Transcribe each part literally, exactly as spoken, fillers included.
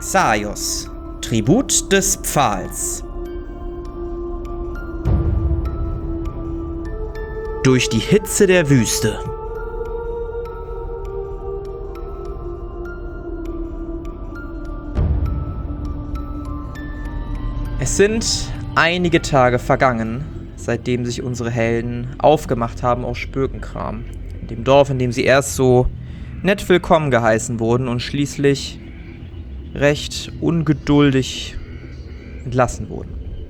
Xaios, Tribut des Pfahls. Durch die Hitze der Wüste. Es sind einige Tage vergangen, seitdem sich unsere Helden aufgemacht haben aus Spökenkram. In dem Dorf, in dem sie erst so nett willkommen geheißen wurden und schließlich recht ungeduldig entlassen wurden.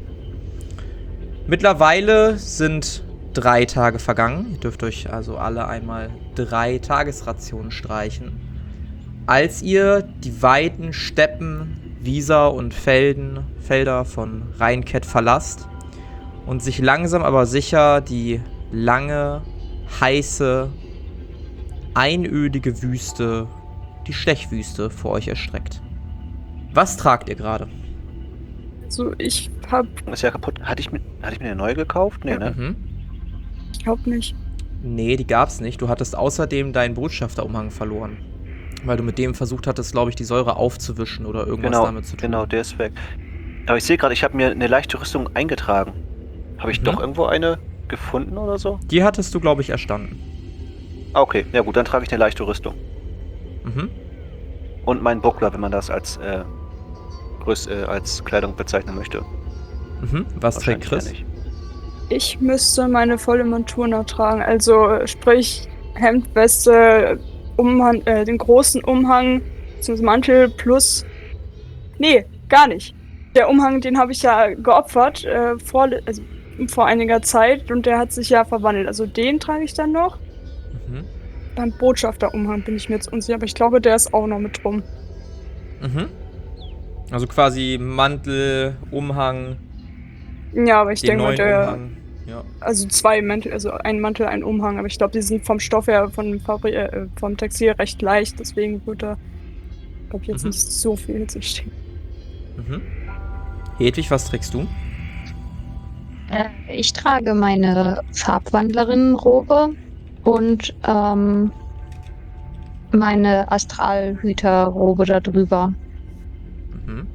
Mittlerweile sind drei Tage vergangen. Ihr dürft euch also alle einmal drei Tagesrationen streichen. Als ihr die weiten Steppen, Wieser und Felden, Felder von Rheinkett verlasst und sich langsam aber sicher die lange, heiße, einödige Wüste, die Stechwüste, vor euch erstreckt. Was tragt ihr gerade? Also ich hab... Ist ja kaputt. Hatte ich mir, hatte ich mir eine neue gekauft? Nee, Ja. ne? Mhm. Ich glaub nicht. Nee, die gab's nicht. Du hattest außerdem deinen Botschafterumhang verloren. Weil du mit dem versucht hattest, glaube ich, die Säure aufzuwischen oder irgendwas Genau, damit zu tun. genau, der ist weg. Aber ich sehe gerade, ich habe mir eine leichte Rüstung eingetragen. Habe ich Mhm. doch irgendwo eine gefunden oder so? Die hattest du, glaube ich, erstanden. Ah, okay. Ja gut, dann trage ich eine leichte Rüstung. Mhm. Und meinen Buckler, wenn man das als, äh, Rüst, äh, als Kleidung bezeichnen möchte. Mhm. Was trägt Wahrscheinlich Chris? eher nicht. Ich müsste meine volle Montur noch tragen. Also sprich Hemd, Weste, Umhang, äh, den großen Umhang zum Mantel plus... Nee, gar nicht. Der Umhang, den habe ich ja geopfert äh, vor, also, vor einiger Zeit und der hat sich ja verwandelt. Also den trage ich dann noch. Mhm. Beim Botschafterumhang bin ich mir jetzt unsicher, aber ich glaube, der ist auch noch mit drum. Mhm. Also quasi Mantel, Umhang, Ja, aber ich den denke mal, neuen der... Umhang. Ja. Also zwei Mäntel, also ein Mantel, ein Umhang, aber ich glaube, die sind vom Stoff her, von Fabri äh, vom Textil recht leicht, deswegen wird da, glaube ich, jetzt Mhm. nicht so viel Hitze stehen. Mhm. Hedwig, was trägst du? Äh, ich trage meine Farbwandlerin-Robe und ähm, meine Astralhüter-Robe da drüber. Mhm.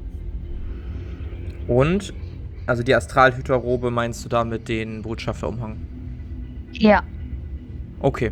Und, also die Astralhüterrobe meinst du damit den Botschafterumhang? Ja. Okay.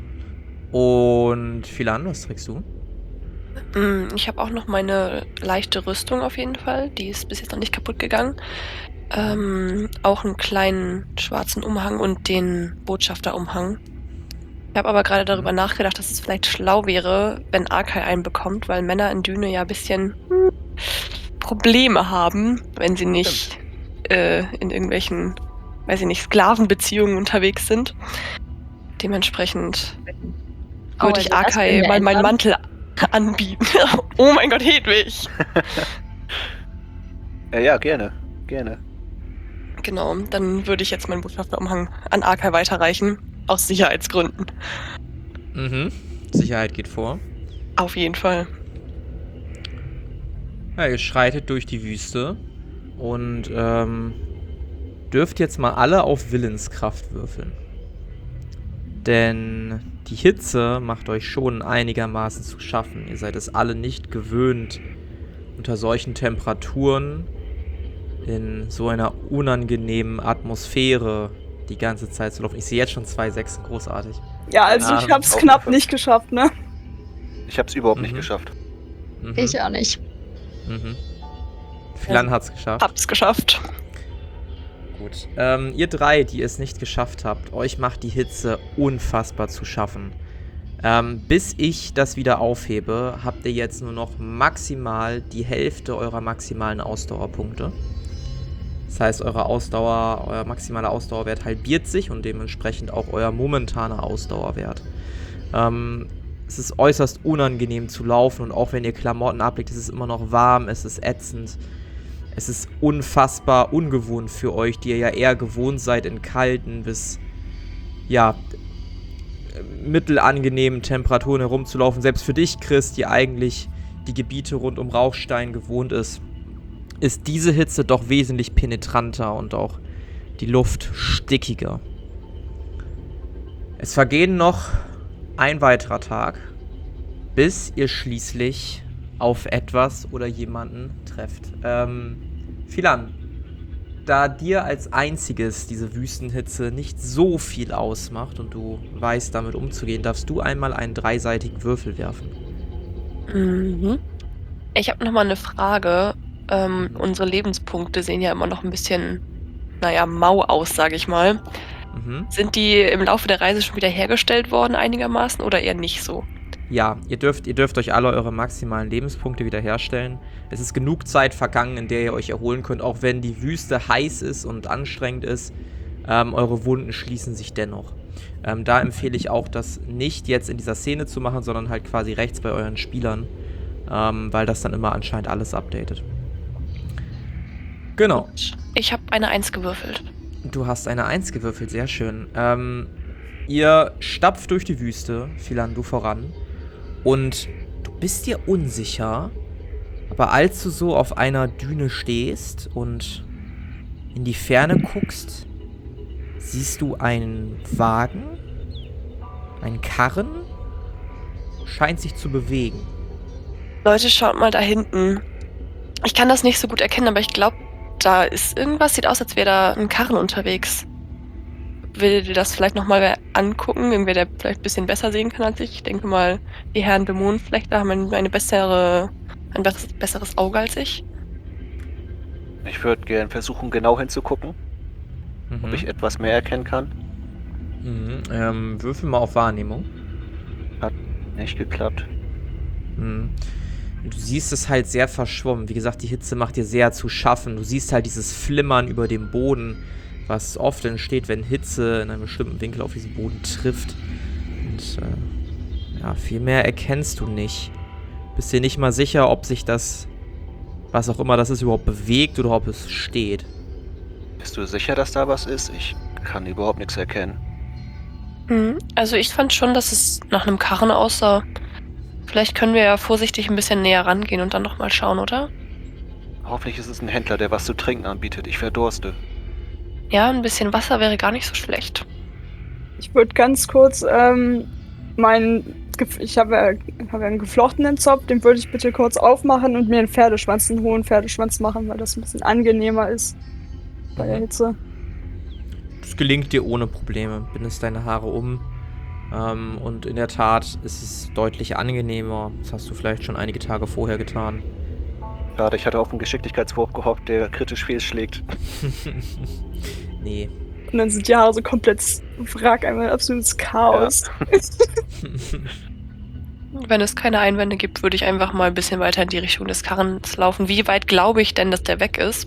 Und Philan, was trägst du? Mm, Ich habe auch noch meine leichte Rüstung auf jeden Fall. Die ist bis jetzt noch nicht kaputt gegangen. Ähm, auch einen kleinen schwarzen Umhang und den Botschafterumhang. Ich habe aber gerade darüber nachgedacht, dass es vielleicht schlau wäre, wenn Arkai einen bekommt, weil Männer in Düne ja ein bisschen hm, Probleme haben, wenn sie nicht äh, in irgendwelchen, weiß ich nicht, Sklavenbeziehungen unterwegs sind. Dementsprechend Oh, würde ich also das Arkai können wir mal meinen ändern. Mantel anbieten. Oh mein Gott, Hedwig! Ja, ja, gerne. Gerne. Genau, dann würde ich jetzt meinen Botschafterumhang an Arkai weiterreichen. Aus Sicherheitsgründen. Mhm. Sicherheit geht vor. Auf jeden Fall. Ja, ihr schreitet durch die Wüste und ähm, dürft jetzt mal alle auf Willenskraft würfeln. Denn die Hitze macht euch schon einigermaßen zu schaffen. Ihr seid es alle nicht gewöhnt, unter solchen Temperaturen in so einer unangenehmen Atmosphäre die ganze Zeit zu laufen. Ich sehe jetzt schon zwei Sechsen, großartig. Ja, also Ah, ich hab's auch knapp eine nicht geschafft, ne? Ich habe es überhaupt Mhm. nicht geschafft. Mhm. Ich auch nicht. Mhm. Philan hat's geschafft. Hab's geschafft. Gut. Ähm, ihr drei, die es nicht geschafft habt, euch macht die Hitze unfassbar zu schaffen. Ähm, bis ich das wieder aufhebe, habt ihr jetzt nur noch maximal die Hälfte eurer maximalen Ausdauerpunkte. Das heißt, eure Ausdauer, euer maximaler Ausdauerwert halbiert sich und dementsprechend auch euer momentaner Ausdauerwert. Ähm, es ist äußerst unangenehm zu laufen und auch wenn ihr Klamotten ablegt, ist es immer noch warm, es ist ätzend. Es ist unfassbar ungewohnt für euch, die ihr ja eher gewohnt seid, in kalten bis, ja, mittelangenehmen Temperaturen herumzulaufen. Selbst für dich, Chris, die eigentlich die Gebiete rund um Rauchstein gewohnt ist, ist diese Hitze doch wesentlich penetranter und auch die Luft stickiger. Es vergehen noch ein weiterer Tag, bis ihr schließlich auf etwas oder jemanden trefft. Ähm, Philan, da dir als einziges diese Wüstenhitze nicht so viel ausmacht und du weißt, damit umzugehen, darfst du einmal einen dreiseitigen Würfel werfen. Mhm. Ich habe nochmal eine Frage. Ähm, unsere Lebenspunkte sehen ja immer noch ein bisschen, naja, mau aus, sage ich mal. Mhm. Sind die im Laufe der Reise schon wieder hergestellt worden einigermaßen oder eher nicht so? Ja, ihr dürft, ihr dürft euch alle eure maximalen Lebenspunkte wiederherstellen. Es ist genug Zeit vergangen, in der ihr euch erholen könnt, auch wenn die Wüste heiß ist und anstrengend ist. Ähm, eure Wunden schließen sich dennoch. Ähm, da empfehle ich auch, das nicht jetzt in dieser Szene zu machen, sondern halt quasi rechts bei euren Spielern, ähm, weil das dann immer anscheinend alles updatet. Genau. Ich habe eine Eins gewürfelt. Du hast eine Eins gewürfelt, sehr schön. Ähm, ihr stapft durch die Wüste, Philan, du voran. Und du bist dir unsicher, aber als du so auf einer Düne stehst und in die Ferne guckst, siehst du einen Wagen, einen Karren, scheint sich zu bewegen. Leute, schaut mal da hinten. Ich kann das nicht so gut erkennen, aber ich glaube, da ist irgendwas. Sieht aus, als wäre da ein Karren unterwegs. Will dir das vielleicht nochmal angucken? Irgendwer, der vielleicht ein bisschen besser sehen kann als ich. Ich denke mal, die Herren Dämonen vielleicht da haben eine bessere, ein besseres, besseres Auge als ich. Ich würde gerne versuchen, genau hinzugucken, Mhm. ob ich etwas mehr erkennen kann. Mhm. Ähm, würfel mal auf Wahrnehmung. Hat nicht geklappt. Mhm. Du siehst es halt sehr verschwommen. Wie gesagt, die Hitze macht dir sehr zu schaffen. Du siehst halt dieses Flimmern über dem Boden, was oft entsteht, wenn Hitze in einem bestimmten Winkel auf diesen Boden trifft. Und äh, ja, viel mehr erkennst du nicht. Bist dir nicht mal sicher, ob sich das, was auch immer das ist, überhaupt bewegt oder ob es steht. Bist du sicher, dass da was ist? Ich kann überhaupt nichts erkennen. Mhm. Also ich fand schon, dass es nach einem Karren aussah. Vielleicht können wir ja vorsichtig ein bisschen näher rangehen und dann noch mal schauen, oder? Hoffentlich ist es ein Händler, der was zu trinken anbietet. Ich verdurste. Ja, ein bisschen Wasser wäre gar nicht so schlecht. Ich würde ganz kurz ähm, meinen, ich habe ja, hab ja einen geflochtenen Zopf, den würde ich bitte kurz aufmachen und mir einen Pferdeschwanz, einen hohen Pferdeschwanz machen, weil das ein bisschen angenehmer ist bei der Mhm. Hitze. Das gelingt dir ohne Probleme. Bindest deine Haare um. Ähm, und in der Tat ist es deutlich angenehmer. Das hast du vielleicht schon einige Tage vorher getan. Schade, ich hatte auf einen Geschicklichkeitswurf gehofft, der kritisch fehlschlägt. Nee. Und dann sind die Haare so komplett wrack, einmal ein absolutes Chaos. Wenn es keine Einwände gibt, würde ich einfach mal ein bisschen weiter in die Richtung des Karrens laufen. Wie weit glaube ich denn, dass der weg ist?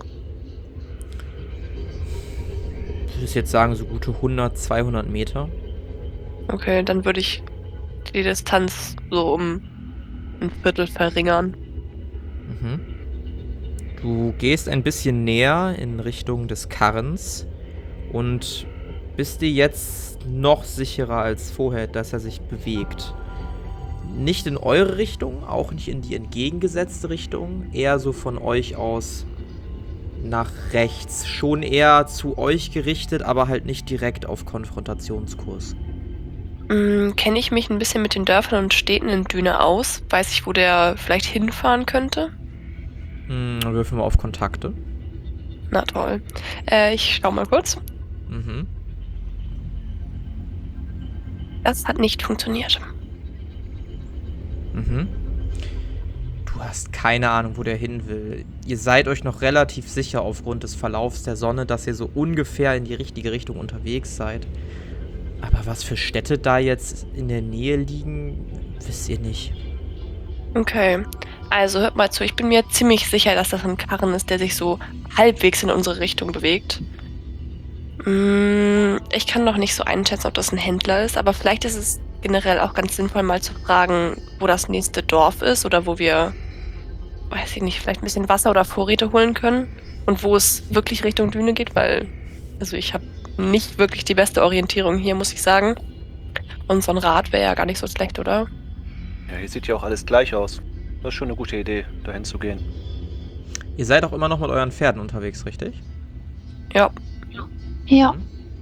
Ich würde jetzt sagen, so gute hundert, zweihundert Meter. Okay, dann würde ich die Distanz so um ein Viertel verringern. Mhm. Du gehst ein bisschen näher in Richtung des Karrens und bist dir jetzt noch sicherer als vorher, dass er sich bewegt. Nicht in eure Richtung, auch nicht in die entgegengesetzte Richtung, eher so von euch aus nach rechts. Schon eher zu euch gerichtet, aber halt nicht direkt auf Konfrontationskurs. Hm, kenne ich mich ein bisschen mit den Dörfern und Städten in Düne aus? Weiß ich, wo der vielleicht hinfahren könnte? Hm, würfeln wir auf Kontakte. Na toll. Äh, ich schau mal kurz. Mhm. Das hat nicht funktioniert. Mhm. Du hast keine Ahnung, wo der hin will. Ihr seid euch noch relativ sicher aufgrund des Verlaufs der Sonne, dass ihr so ungefähr in die richtige Richtung unterwegs seid. Aber was für Städte da jetzt in der Nähe liegen, wisst ihr nicht. Okay, also hört mal zu. Ich bin mir ziemlich sicher, dass das ein Karren ist, der sich so halbwegs in unsere Richtung bewegt. Mm, ich kann noch nicht so einschätzen, ob das ein Händler ist, aber vielleicht ist es generell auch ganz sinnvoll, mal zu fragen, wo das nächste Dorf ist oder wo wir, weiß ich nicht, vielleicht ein bisschen Wasser oder Vorräte holen können und wo es wirklich Richtung Düne geht, weil, also ich habe nicht wirklich die beste Orientierung hier, muss ich sagen. Und so ein Rad wäre ja gar nicht so schlecht, oder? Ja, hier sieht ja auch alles gleich aus. Das ist schon eine gute Idee, dahin zu gehen. Ihr seid auch immer noch mit euren Pferden unterwegs, richtig? Ja. Ja.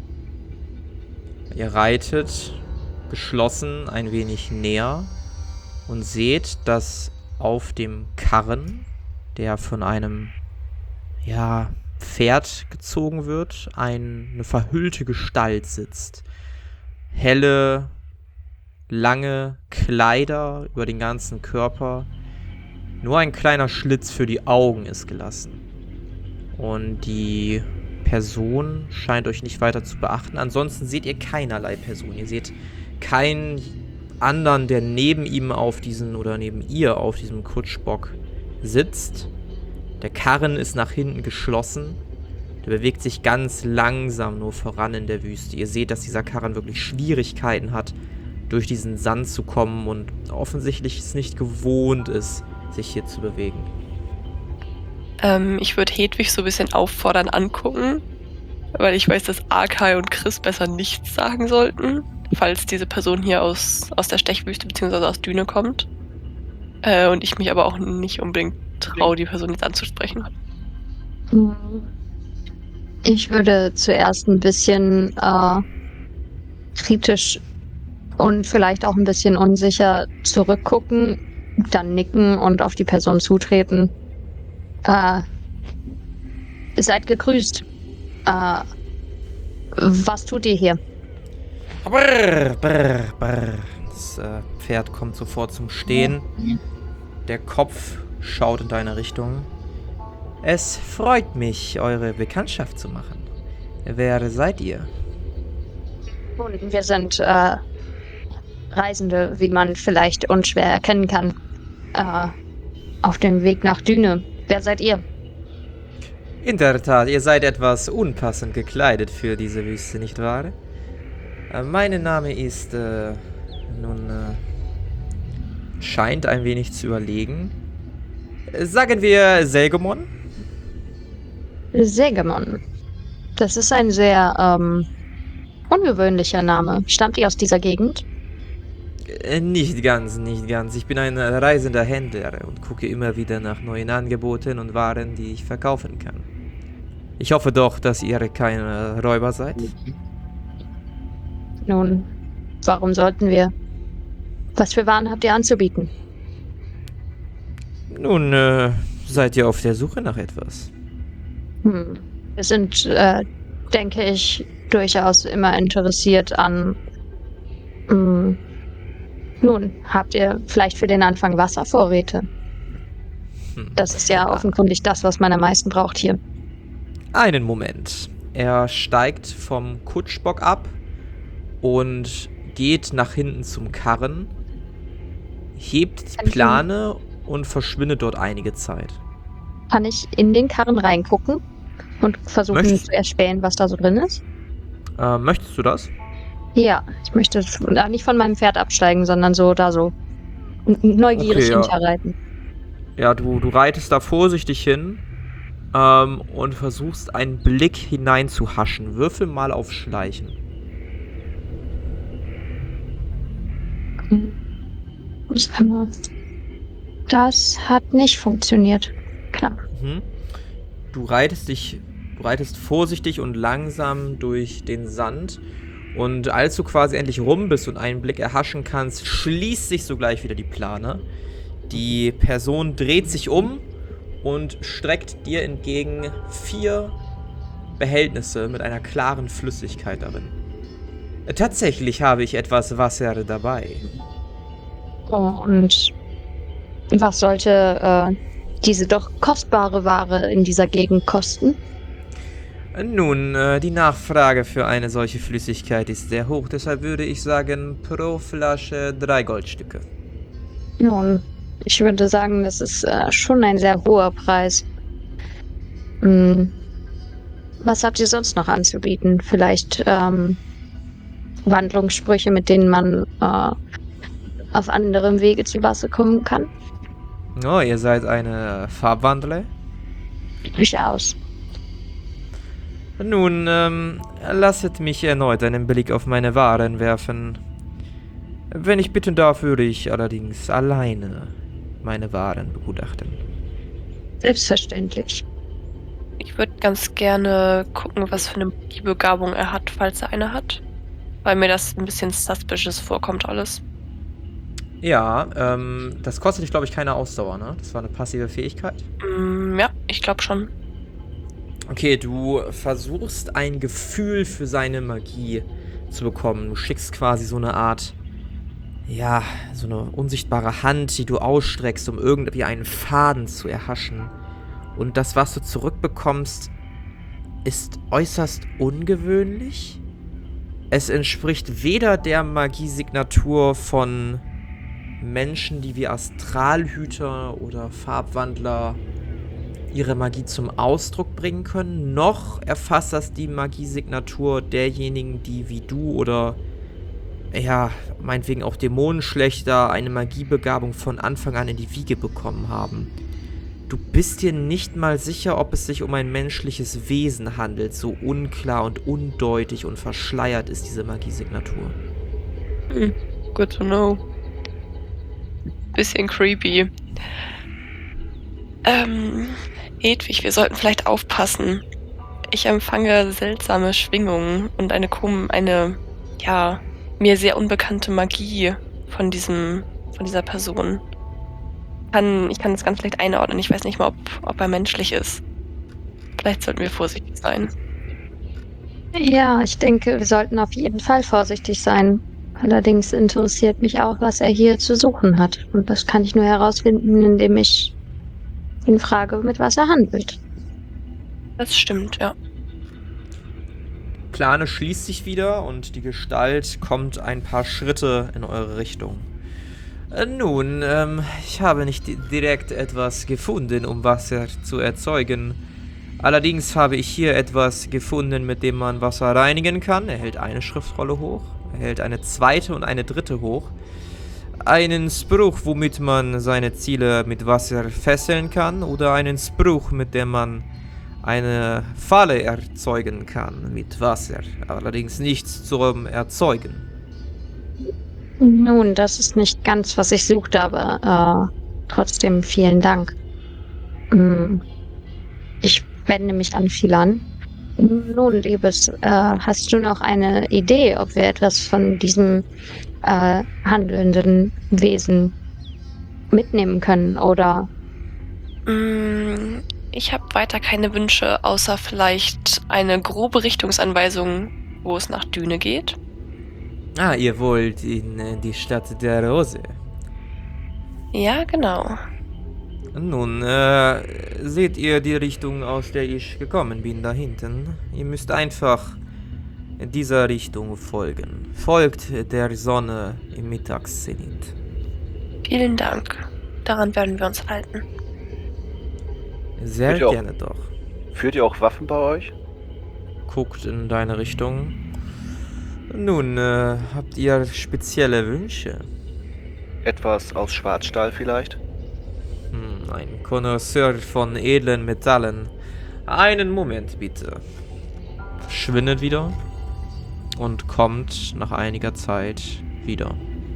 Ihr reitet geschlossen ein wenig näher und seht, dass auf dem Karren, der von einem, ja, Pferd gezogen wird, ein, eine verhüllte Gestalt sitzt. Helle, lange Kleider über den ganzen Körper. Nur ein kleiner Schlitz für die Augen ist gelassen. Und die Person scheint euch nicht weiter zu beachten. Ansonsten seht ihr keinerlei Person. Ihr seht keinen anderen, der neben ihm auf diesen, oder neben ihr auf diesem Kutschbock sitzt. Der Karren ist nach hinten geschlossen. Der bewegt sich ganz langsam nur voran in der Wüste. Ihr seht, dass dieser Karren wirklich Schwierigkeiten hat, durch diesen Sand zu kommen und offensichtlich es nicht gewohnt ist, sich hier zu bewegen. Ähm, ich würde Hedwig so ein bisschen auffordern angucken, weil ich weiß, dass Arkai und Chris besser nichts sagen sollten, falls diese Person hier aus, aus der Stechwüste bzw. aus Düne kommt. Äh, und ich mich aber auch nicht unbedingt traue, die Person jetzt anzusprechen. Ich würde zuerst ein bisschen äh, kritisch und vielleicht auch ein bisschen unsicher zurückgucken, dann nicken und auf die Person zutreten. Äh, seid gegrüßt. Äh, was tut ihr hier? Brrr, brrr, brrr. Das äh, Pferd kommt sofort zum Stehen. Der Kopf schaut in deine Richtung. Es freut mich, eure Bekanntschaft zu machen. Wer seid ihr? Nun, wir sind äh, Reisende, wie man vielleicht unschwer erkennen kann. Äh, auf dem Weg nach Düne. Wer seid ihr? In der Tat, ihr seid etwas unpassend gekleidet für diese Wüste, nicht wahr? Äh, mein Name ist, äh, nun, äh, scheint ein wenig zu überlegen. Äh, sagen wir Selgemon? Segemon. Das ist ein sehr ähm, ungewöhnlicher Name. Stammt ihr aus dieser Gegend? Äh, nicht ganz, nicht ganz. Ich bin ein reisender Händler und gucke immer wieder nach neuen Angeboten und Waren, die ich verkaufen kann. Ich hoffe doch, dass ihr keine Räuber seid. Nun, warum sollten wir? Was für Waren habt ihr anzubieten? Nun, äh, seid ihr auf der Suche nach etwas? Hm. Wir sind, äh, denke ich, durchaus immer interessiert an... Mh, nun, habt ihr vielleicht für den Anfang Wasservorräte? Hm. Das ist ja offenkundig das, was man am meisten braucht hier. Einen Moment. Er steigt vom Kutschbock ab und geht nach hinten zum Karren, hebt die Plane und verschwindet dort einige Zeit. Kann ich in den Karren reingucken und versuchen Möchtest- zu erspähen, was da so drin ist? Äh, möchtest du das? Ja, ich möchte äh, nicht von meinem Pferd absteigen, sondern so da so n- neugierig Okay, ja. hinterreiten. Ja, du, du reitest da vorsichtig hin ähm, und versuchst einen Blick hineinzuhaschen. Würfel mal auf Schleichen. Das hat nicht funktioniert. Knapp. Mhm. Du reitest dich, du reitest vorsichtig und langsam durch den Sand. Und als du quasi endlich rum bist und einen Blick erhaschen kannst, schließt sich sogleich wieder die Plane. Die Person dreht sich um und streckt dir entgegen vier Behältnisse mit einer klaren Flüssigkeit darin. Tatsächlich habe ich etwas Wasser dabei. Oh, und was sollte äh, diese doch kostbare Ware in dieser Gegend kosten? Nun, äh, die Nachfrage für eine solche Flüssigkeit ist sehr hoch, deshalb würde ich sagen, pro Flasche drei Goldstücke. Nun, ich würde sagen, das ist äh, schon ein sehr hoher Preis. Hm. Was habt ihr sonst noch anzubieten? Vielleicht ähm, Wandlungssprüche, mit denen man äh, auf anderem Wege zu Wasser kommen kann? Oh, ihr seid eine Farbwandler? Durchaus. Nun, ähm, lasset mich erneut einen Blick auf meine Waren werfen. Wenn ich bitten darf, würde ich allerdings alleine meine Waren begutachten. Selbstverständlich. Ich würde ganz gerne gucken, was für eine Begabung er hat, falls er eine hat. Weil mir das ein bisschen suspicious vorkommt alles. Ja, ähm, das kostet dich, glaube ich, keine Ausdauer, ne? Das war eine passive Fähigkeit. Mm, ja, ich glaube schon. Okay, du versuchst ein Gefühl für seine Magie zu bekommen. Du schickst quasi so eine Art, ja, so eine unsichtbare Hand, die du ausstreckst, um irgendwie einen Faden zu erhaschen. Und das, was du zurückbekommst, ist äußerst ungewöhnlich. Es entspricht weder der Magiesignatur von Menschen, die wie Astralhüter oder Farbwandler ihre Magie zum Ausdruck bringen können, noch erfasst das die Magiesignatur derjenigen, die wie du oder, ja, meinetwegen auch Dämonenschlechter eine Magiebegabung von Anfang an in die Wiege bekommen haben. Du bist dir nicht mal sicher, ob es sich um ein menschliches Wesen handelt, so unklar und undeutig und verschleiert ist diese Magiesignatur. Hm, good to know. Bisschen creepy. Ähm, Hedwig, wir sollten vielleicht aufpassen. Ich empfange seltsame Schwingungen und eine, kom- eine, ja, mir sehr unbekannte Magie von diesem, von dieser Person. Kann, ich kann es ganz schlecht einordnen. Ich weiß nicht mal, ob, ob er menschlich ist. Vielleicht sollten wir vorsichtig sein. Ja, ich denke, wir sollten auf jeden Fall vorsichtig sein. Allerdings interessiert mich auch, was er hier zu suchen hat. Und das kann ich nur herausfinden, indem ich ihn frage, mit was er handelt. Das stimmt, ja. Plane schließt sich wieder und die Gestalt kommt ein paar Schritte in eure Richtung. Äh, nun, ähm, ich habe nicht di- direkt etwas gefunden, um Wasser zu erzeugen. Allerdings habe ich hier etwas gefunden, mit dem man Wasser reinigen kann. Er hält eine Schriftrolle hoch, er hält eine zweite und eine dritte hoch. Einen Spruch, womit man seine Ziele mit Wasser fesseln kann, oder einen Spruch, mit dem man eine Falle erzeugen kann mit Wasser. Allerdings nichts zum Erzeugen. Nun, das ist nicht ganz, was ich suchte, aber äh, trotzdem vielen Dank. Hm, Ich wende mich an Philan. Nun, Liebes, äh, hast du noch eine Idee, ob wir etwas von diesem äh, handelnden Wesen mitnehmen können oder Mm, Ich habe weiter keine Wünsche, außer vielleicht eine grobe Richtungsanweisung, wo es nach Düne geht. Ah, ihr wollt in äh, die Stadt der Rose. Ja, genau. Nun, äh, seht ihr die Richtung, aus der ich gekommen bin, da hinten? Ihr müsst einfach dieser Richtung folgen. Folgt der Sonne im Mittagszenit. Vielen Dank. Daran werden wir uns halten. Sehr Führt ihr auch- gerne doch. Führt ihr auch Waffen bei euch? Guckt in deine Richtung. Nun, äh, habt ihr spezielle Wünsche? Etwas aus Schwarzstahl vielleicht? Hm, ein Connoisseur von edlen Metallen. Einen Moment bitte. Verschwindet wieder und kommt nach einiger Zeit wieder.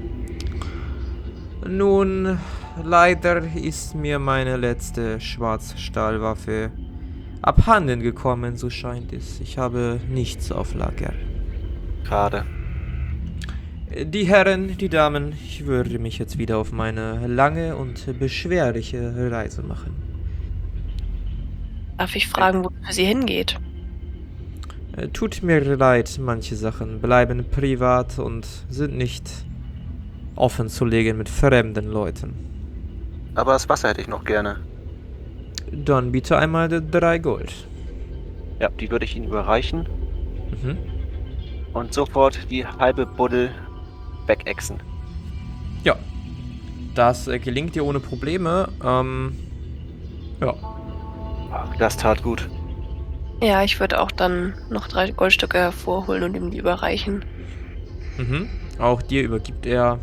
Nun, leider ist mir meine letzte Schwarzstahlwaffe abhanden gekommen, so scheint es. Ich habe nichts auf Lager. Schade. Die Herren, die Damen, ich würde mich jetzt wieder auf meine lange und beschwerliche Reise machen. Darf ich fragen, wo es für Sie hingeht? Äh, Tut mir leid, manche Sachen bleiben privat und sind nicht offen zu legen mit fremden Leuten. Aber das Wasser hätte ich noch gerne. Dann bitte einmal die drei Gold. Ja, die würde ich Ihnen überreichen Mhm. und sofort die halbe Buddel wegexen. Ja, das äh, gelingt dir ohne Probleme. Ähm, ja. Das tat gut. Ja, ich würde auch dann noch drei Goldstücke hervorholen und ihm die überreichen. Mhm. Auch dir übergibt er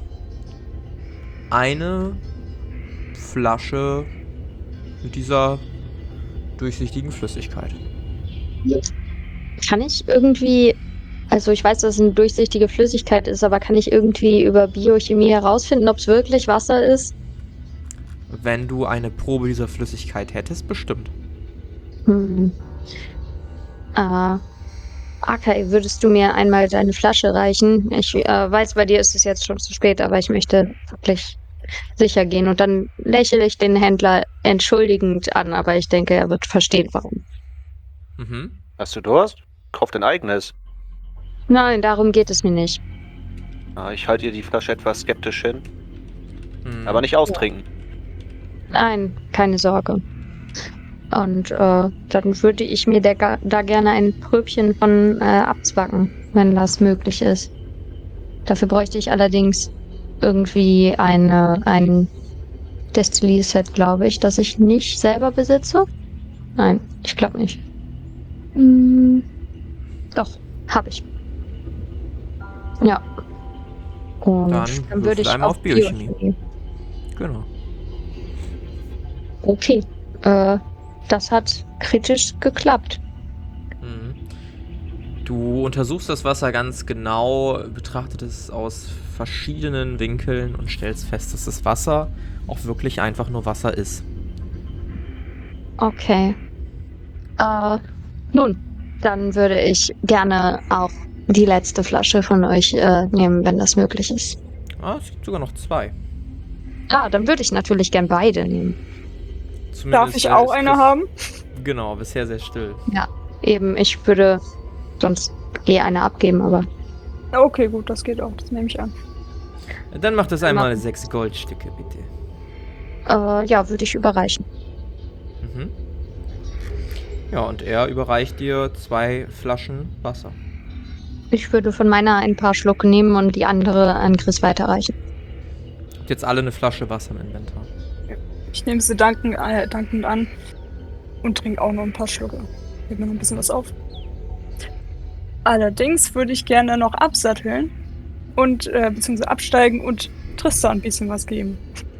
eine Flasche mit dieser durchsichtigen Flüssigkeit. kann ich irgendwie, also ich weiß, dass es eine durchsichtige Flüssigkeit ist, aber kann ich irgendwie über Biochemie herausfinden, ob es wirklich Wasser ist? Wenn du eine Probe dieser Flüssigkeit hättest, bestimmt. Hm. Äh, Akai, würdest du mir einmal deine Flasche reichen? Ich äh, weiß, bei dir ist es jetzt schon zu spät, aber ich möchte wirklich sicher gehen. Und dann lächle ich den Händler entschuldigend an, aber ich denke, er wird verstehen, warum. Mhm. Hast du Durst? Kauf dein eigenes. Nein, darum geht es mir nicht. Ah, ich halte dir die Flasche etwas skeptisch hin. Mhm. Aber nicht austrinken. Nein, keine Sorge. Und äh, dann würde ich mir da, ga- da gerne ein Pröbchen von äh, abzwacken, wenn das möglich ist. Dafür bräuchte ich allerdings irgendwie eine, ein Destillier-Set, glaube ich, das ich nicht selber besitze. Nein, ich glaube nicht. Hm, doch, habe ich. Ja. Und Dann dann, würde würfel ich einmal auf auf Biochemie. Biochemie. Genau. Okay, äh, das hat kritisch geklappt. Mhm. Du untersuchst das Wasser ganz genau, betrachtest es aus verschiedenen Winkeln und stellst fest, dass das Wasser auch wirklich einfach nur Wasser ist. Okay. Äh, nun, dann würde ich gerne auch die letzte Flasche von euch äh, nehmen, wenn das möglich ist. Ah, es gibt sogar noch zwei. Ah, dann würde ich natürlich gern beide nehmen. Zumindest, Darf ich äh, auch ist eine Chris- haben? Genau, bisher sehr still. Ja, eben, ich würde sonst eh eine abgeben, aber Okay, gut, das geht auch. Das nehme ich an. Dann macht das Dann einmal machen- sechs Goldstücke, bitte. äh, ja, würde ich überreichen. Mhm. Ja, und er überreicht dir zwei Flaschen Wasser. Ich würde von meiner ein paar Schluck nehmen und die andere an Chris weiterreichen. Habt jetzt alle eine Flasche Wasser im Inventar. Ich nehme sie danken, äh, dankend an und trinke auch noch ein paar Schlucke. Heb mir noch ein bisschen was auf. Allerdings würde ich gerne noch absatteln und äh, beziehungsweise absteigen und Tristan ein bisschen was geben.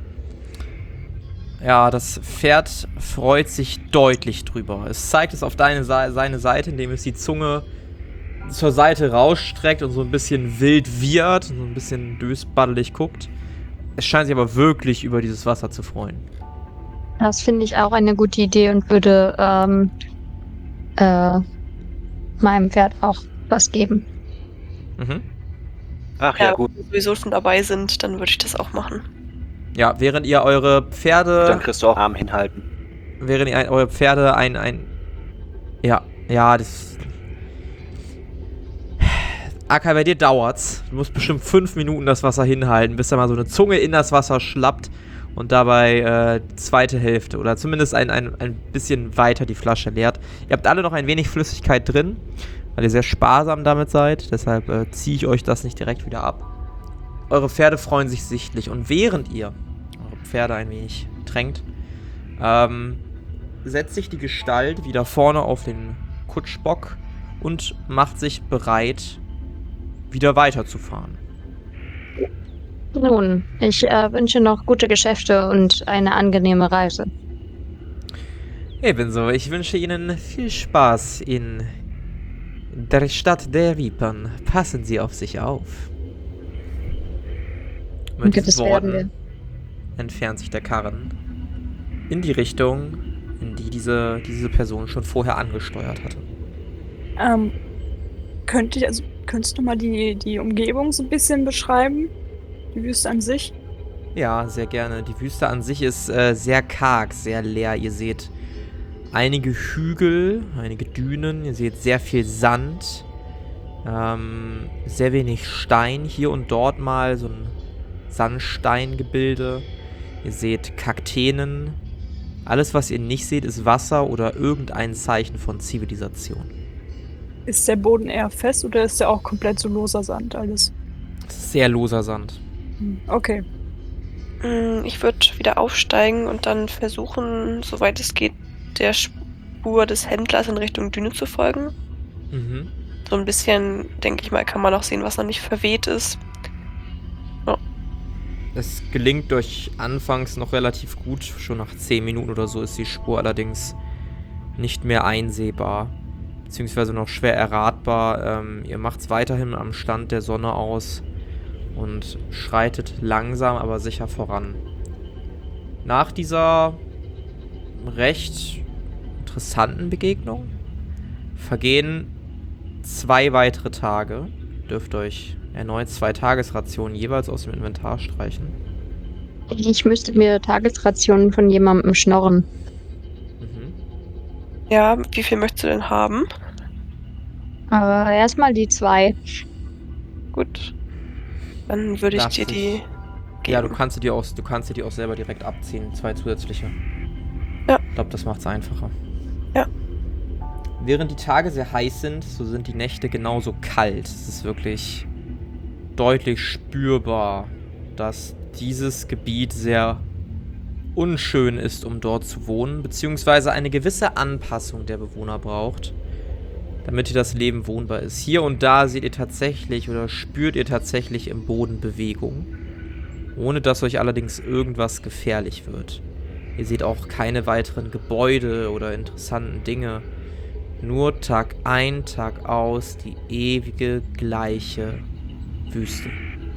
Ja, das Pferd freut sich deutlich drüber. Es zeigt es auf deine Sa seine Seite, indem es die Zunge zur Seite rausstreckt und so ein bisschen wild wiehert und so ein bisschen dösbaddelig guckt. Es scheint sich aber wirklich über dieses Wasser zu freuen. Das finde ich auch eine gute Idee und würde ähm, äh, meinem Pferd auch was geben. Mhm. Ach ja, Ja, gut. wenn wir sowieso schon dabei sind, dann würde ich das auch machen. Ja, während ihr eure Pferde... Dann kriegst du auch Arm hinhalten. während ihr ein, eure Pferde ein, ein... Ja, ja, das... Akai, bei dir dauert's. Du musst bestimmt fünf Minuten das Wasser hinhalten, bis da mal so eine Zunge in das Wasser schlappt und dabei äh, die zweite Hälfte oder zumindest ein, ein, ein bisschen weiter die Flasche leert. Ihr habt alle noch ein wenig Flüssigkeit drin, weil ihr sehr sparsam damit seid. Deshalb äh, ziehe ich euch das nicht direkt wieder ab. Eure Pferde freuen sich sichtlich und während ihr eure Pferde ein wenig tränkt, ähm, setzt sich die Gestalt wieder vorne auf den Kutschbock und macht sich bereit, wieder weiterzufahren. Nun, ich äh, wünsche noch gute Geschäfte und eine angenehme Reise. Ebenso, ich wünsche Ihnen viel Spaß in der Stadt der Vipern. Passen Sie auf sich auf. Mit Danke, diesen das werden Worten entfernt sich der Karren in die Richtung, in die diese, diese Person schon vorher angesteuert hatte. Ähm, könnte ich, also könntest du mal die, die Umgebung so ein bisschen beschreiben? Die Wüste an sich? Ja, sehr gerne. Die Wüste an sich ist äh, sehr karg, sehr leer. Ihr seht einige Hügel, einige Dünen. Ihr seht sehr viel Sand. Ähm, sehr wenig Stein. Hier und dort mal so ein Sandsteingebilde. Ihr seht Kakteen. Alles, was ihr nicht seht, ist Wasser oder irgendein Zeichen von Zivilisation. Ist der Boden eher fest oder ist der auch komplett so loser Sand alles? Sehr loser Sand. Hm, okay. Mm, Ich würde wieder aufsteigen und dann versuchen, soweit es geht, der Spur des Händlers in Richtung Düne zu folgen. Mhm. So ein bisschen, denke ich mal, kann man auch sehen, was noch nicht verweht ist. Es gelingt euch anfangs noch relativ gut. Schon nach zehn Minuten oder so ist die Spur allerdings nicht mehr einsehbar. Beziehungsweise noch schwer erratbar. Ähm, ihr macht es weiterhin am Stand der Sonne aus und schreitet langsam, aber sicher voran. Nach dieser recht interessanten Begegnung vergehen zwei weitere Tage. Dürft euch erneut zwei Tagesrationen jeweils aus dem Inventar streichen. Ich müsste mir Tagesrationen von jemandem schnorren. Mhm. Ja, wie viel möchtest du denn haben? Aber erstmal die zwei. Gut. Dann würde ich Lass dir die ich- geben. Ja, du kannst, dir die auch, du kannst dir die auch selber direkt abziehen. Zwei zusätzliche. Ja. Ich glaube, das macht es einfacher. Ja. Während die Tage sehr heiß sind, so sind die Nächte genauso kalt. Es ist wirklich deutlich spürbar, dass dieses Gebiet sehr unschön ist, um dort zu wohnen, beziehungsweise eine gewisse Anpassung der Bewohner braucht, damit hier das Leben wohnbar ist. Hier und da seht ihr tatsächlich oder spürt ihr tatsächlich im Boden Bewegung, ohne dass euch allerdings irgendwas gefährlich wird. Ihr seht auch keine weiteren Gebäude oder interessanten Dinge. Nur Tag ein, Tag aus die ewige gleiche Wüste.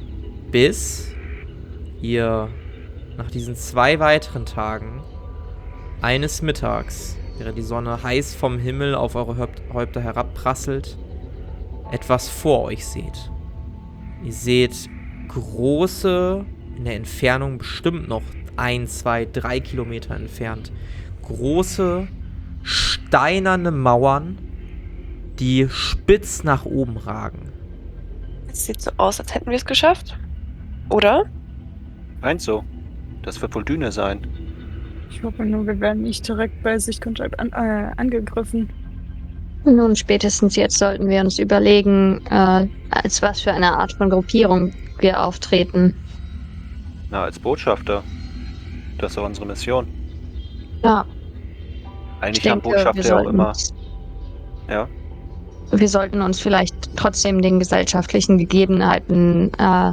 Bis ihr nach diesen zwei weiteren Tagen eines Mittags, während die Sonne heiß vom Himmel auf eure Häupt- Häupter herabprasselt, etwas vor euch seht. Ihr seht große, in der Entfernung bestimmt noch ein, zwei, drei Kilometer entfernt, große, steinerne Mauern, die spitz nach oben ragen. Es sieht so aus, als hätten wir es geschafft. Oder? Meint so. Das wird wohl Düne sein. Ich hoffe nur, wir werden nicht direkt bei Sichtkontakt an, äh, angegriffen. Nun, spätestens jetzt sollten wir uns überlegen, äh, als was für eine Art von Gruppierung wir auftreten. Na, als Botschafter. Das ist doch unsere Mission. Ja, Eigentlich ich haben denke, Botschafter wir ja auch sollten, immer. uns, Ja. wir sollten uns vielleicht trotzdem den gesellschaftlichen Gegebenheiten äh,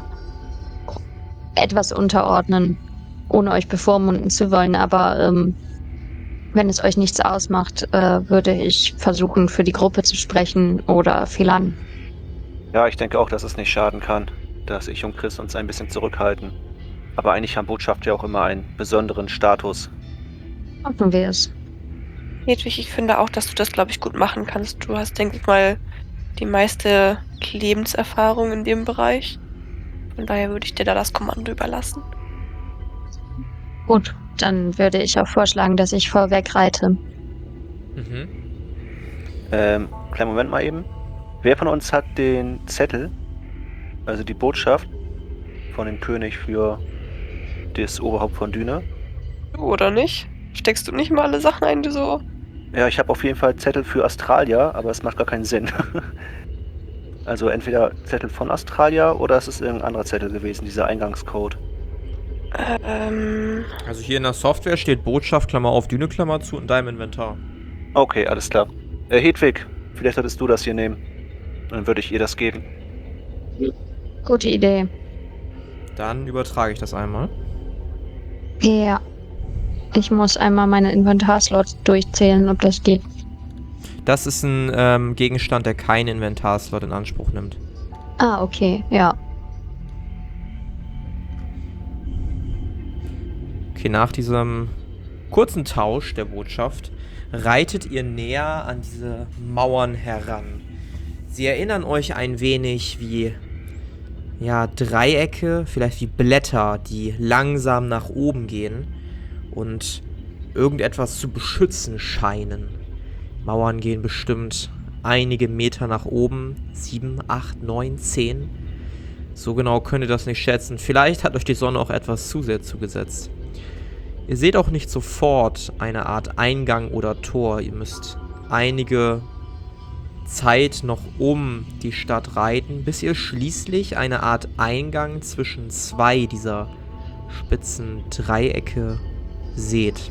etwas unterordnen, ohne euch bevormunden zu wollen. Aber ähm, wenn es euch nichts ausmacht, äh, würde ich versuchen, für die Gruppe zu sprechen oder Philan. Ja, ich denke auch, dass es nicht schaden kann, dass ich und Chris uns ein bisschen zurückhalten. Aber eigentlich haben Botschafter ja auch immer einen besonderen Status. Hoffen wir es. Hedwig, ich finde auch, dass du das, glaube ich, gut machen kannst. Du hast, denke ich mal, die meiste Lebenserfahrung in dem Bereich. Von daher würde ich dir da das Kommando überlassen. Gut, dann würde ich auch vorschlagen, dass ich vorweg reite. Mhm. Ähm, kleinen Moment mal eben. Wer von uns hat den Zettel, also die Botschaft von dem König für das Oberhaupt von Düne? Du, oder nicht? Steckst du nicht mal alle Sachen ein, die so... Ja, ich habe auf jeden Fall Zettel für Australia, aber es macht gar keinen Sinn. Also entweder Zettel von Australia oder es ist irgendein anderer Zettel gewesen, dieser Eingangscode. Ähm... Also hier in der Software steht Botschaft, Klammer auf, Düne, Klammer zu in deinem Inventar. Okay, alles klar. Äh, Hedwig, vielleicht solltest du das hier nehmen. Dann würde ich ihr das geben. Gute Idee. Dann übertrage ich das einmal. Ja. Ich muss einmal meine Inventarslots durchzählen, ob das geht. Das ist ein ähm, Gegenstand, der keinen Inventarslot in Anspruch nimmt. Ah, okay, ja. Okay, nach diesem kurzen Tausch der Botschaft reitet ihr näher an diese Mauern heran. Sie erinnern euch ein wenig wie, ja, Dreiecke, vielleicht wie Blätter, die langsam nach oben gehen und irgendetwas zu beschützen scheinen. Mauern gehen bestimmt einige Meter nach oben. Sieben, acht, neun, zehn. So genau könnt ihr das nicht schätzen. Vielleicht hat euch die Sonne auch etwas zu sehr zugesetzt. Ihr seht auch nicht sofort eine Art Eingang oder Tor. Ihr müsst einige Zeit noch um die Stadt reiten, bis ihr schließlich eine Art Eingang zwischen zwei dieser spitzen Dreiecke seht.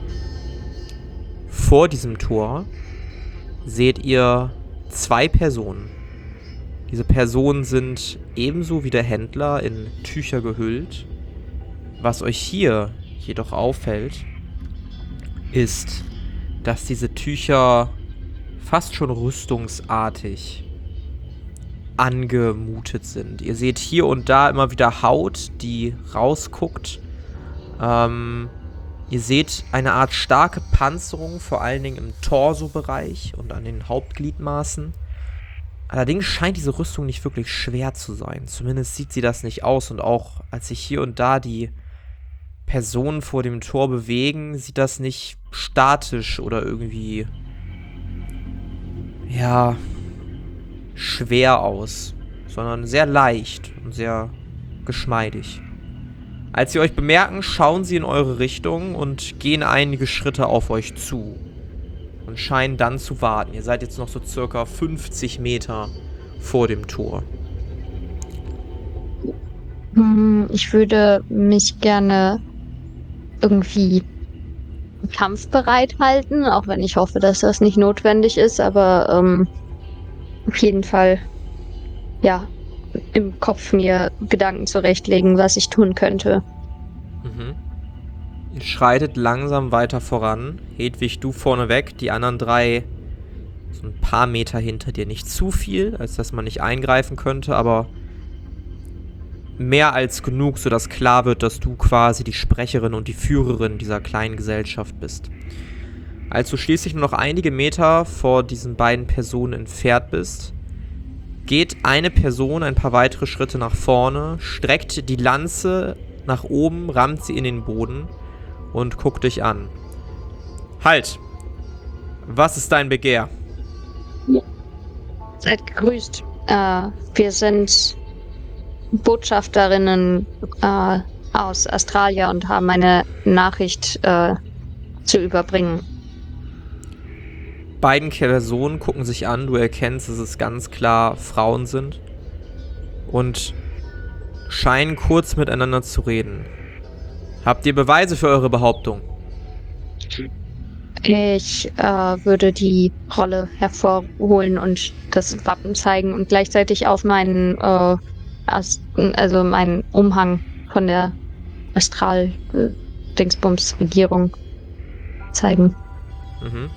Vor diesem Tor seht ihr zwei Personen. Diese Personen sind ebenso wie der Händler in Tücher gehüllt. Was euch hier jedoch auffällt, ist, dass diese Tücher fast schon rüstungsartig angemutet sind. Ihr seht hier und da immer wieder Haut, die rausguckt. Ähm, ihr seht eine Art starke Panzerung, vor allen Dingen im Torso-Bereich und an den Hauptgliedmaßen. Allerdings scheint diese Rüstung nicht wirklich schwer zu sein. Zumindest sieht sie das nicht aus. Und auch als sich hier und da die Personen vor dem Tor bewegen, sieht das nicht statisch oder irgendwie, ja, schwer aus, sondern sehr leicht und sehr geschmeidig. Als sie euch bemerken, schauen sie in eure Richtung und gehen einige Schritte auf euch zu und scheinen dann zu warten. Ihr seid jetzt noch so circa fünfzig Meter vor dem Tor. Hm, Ich würde mich gerne irgendwie kampfbereit halten, auch wenn ich hoffe, dass das nicht notwendig ist, aber ähm, auf jeden Fall, ja, im Kopf mir Gedanken zurechtlegen, was ich tun könnte. Mhm. Ihr schreitet langsam weiter voran. Hedwig, du vorneweg, die anderen drei so ein paar Meter hinter dir. Nicht zu viel, als dass man nicht eingreifen könnte, aber mehr als genug, sodass klar wird, dass du quasi die Sprecherin und die Führerin dieser kleinen Gesellschaft bist. Als du schließlich nur noch einige Meter vor diesen beiden Personen entfernt bist, geht eine Person ein paar weitere Schritte nach vorne, streckt die Lanze nach oben, rammt sie in den Boden und guckt dich an. Halt! Was ist dein Begehr? Seid gegrüßt. Äh, wir sind Botschafterinnen äh, aus Australia und haben eine Nachricht äh, zu überbringen. Beiden Personen gucken sich an, du erkennst, dass es ganz klar Frauen sind und scheinen kurz miteinander zu reden. Habt ihr Beweise für eure Behauptung? Ich äh, würde die Rolle hervorholen und das Wappen zeigen und gleichzeitig auf meinen, äh, Ast- also meinen Umhang von der Astral-Dingsbums-Regierung zeigen. Mhm.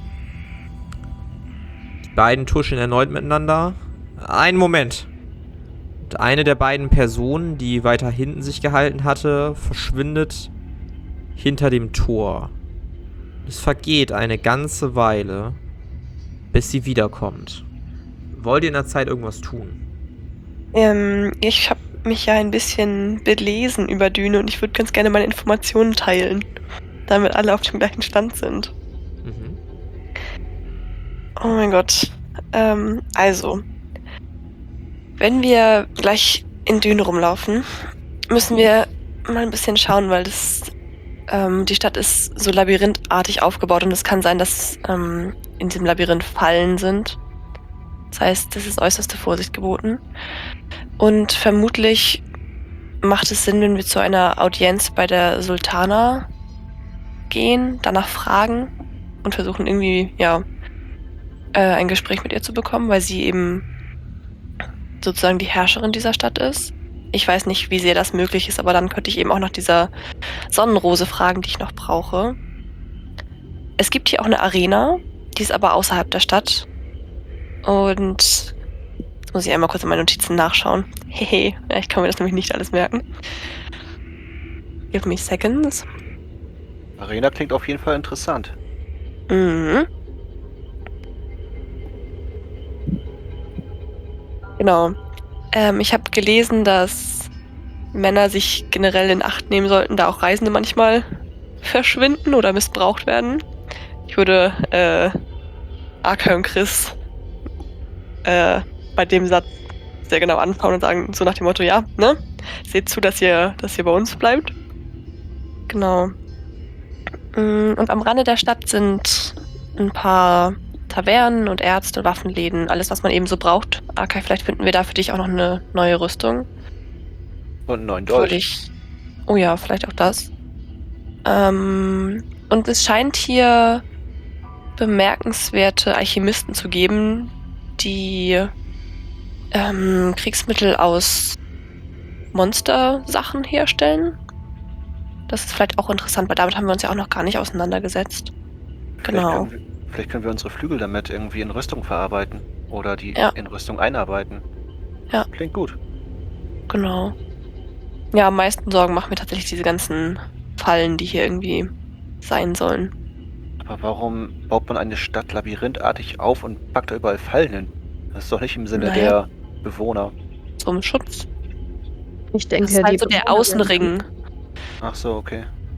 Die beiden tuschen erneut miteinander. Einen Moment. Und eine der beiden Personen, die weiter hinten sich gehalten hatte, verschwindet hinter dem Tor. Es vergeht eine ganze Weile, bis sie wiederkommt. Wollt ihr in der Zeit irgendwas tun? Ähm, ich habe mich ja ein bisschen belesen über Düne und ich würde ganz gerne meine Informationen teilen, damit alle auf dem gleichen Stand sind. Mhm. Oh mein Gott. Ähm, also, wenn wir gleich in Düne rumlaufen, müssen wir mal ein bisschen schauen, weil das, ähm, die Stadt ist so labyrinthartig aufgebaut und es kann sein, dass ähm, in diesem Labyrinth Fallen sind. Das heißt, das ist äußerste Vorsicht geboten. Und vermutlich macht es Sinn, wenn wir zu einer Audienz bei der Sultana gehen, danach fragen und versuchen irgendwie, ja, äh, ein Gespräch mit ihr zu bekommen, weil sie eben sozusagen die Herrscherin dieser Stadt ist. Ich weiß nicht, wie sehr das möglich ist, aber dann könnte ich eben auch nach dieser Sonnenrose fragen, die ich noch brauche. Es gibt hier auch eine Arena, die ist aber außerhalb der Stadt. Und jetzt muss ich einmal kurz in meine Notizen nachschauen. Hehe, ja, ich kann mir das nämlich nicht alles merken. Give me seconds. Arena klingt auf jeden Fall interessant. Mhm. Genau. Ähm, ich habe gelesen, dass Männer sich generell in Acht nehmen sollten, da auch Reisende manchmal verschwinden oder missbraucht werden. Ich würde äh, Arka und Chris äh, bei dem Satz sehr genau anfangen und sagen, so nach dem Motto, ja, ne? Seht zu, dass ihr, dass ihr bei uns bleibt. Genau. Und am Rande der Stadt sind ein paar Tavernen und Ärzte, Waffenläden, alles, was man eben so braucht. Arkai, vielleicht finden wir da für dich auch noch eine neue Rüstung. Und einen neuen Für Dolch. dich. Oh ja, vielleicht auch das. Ähm, und es scheint hier bemerkenswerte Alchemisten zu geben, die ähm, Kriegsmittel aus Monstersachen herstellen. Das ist vielleicht auch interessant, weil damit haben wir uns ja auch noch gar nicht auseinandergesetzt. Vielleicht Genau. können, wir, vielleicht können wir unsere Flügel damit irgendwie in Rüstung verarbeiten. Oder die Ja. in Rüstung einarbeiten. Ja. Klingt gut. Genau. Ja, am meisten Sorgen machen mir tatsächlich diese ganzen Fallen, die hier irgendwie sein sollen. Aber warum baut man eine Stadt labyrinthartig auf und packt da überall Fallen hin? Das ist doch nicht im Sinne Naja. der Bewohner. Zum Schutz. Ich denke, Das ist halt die so der Bewohner Außenring. Ach so, okay.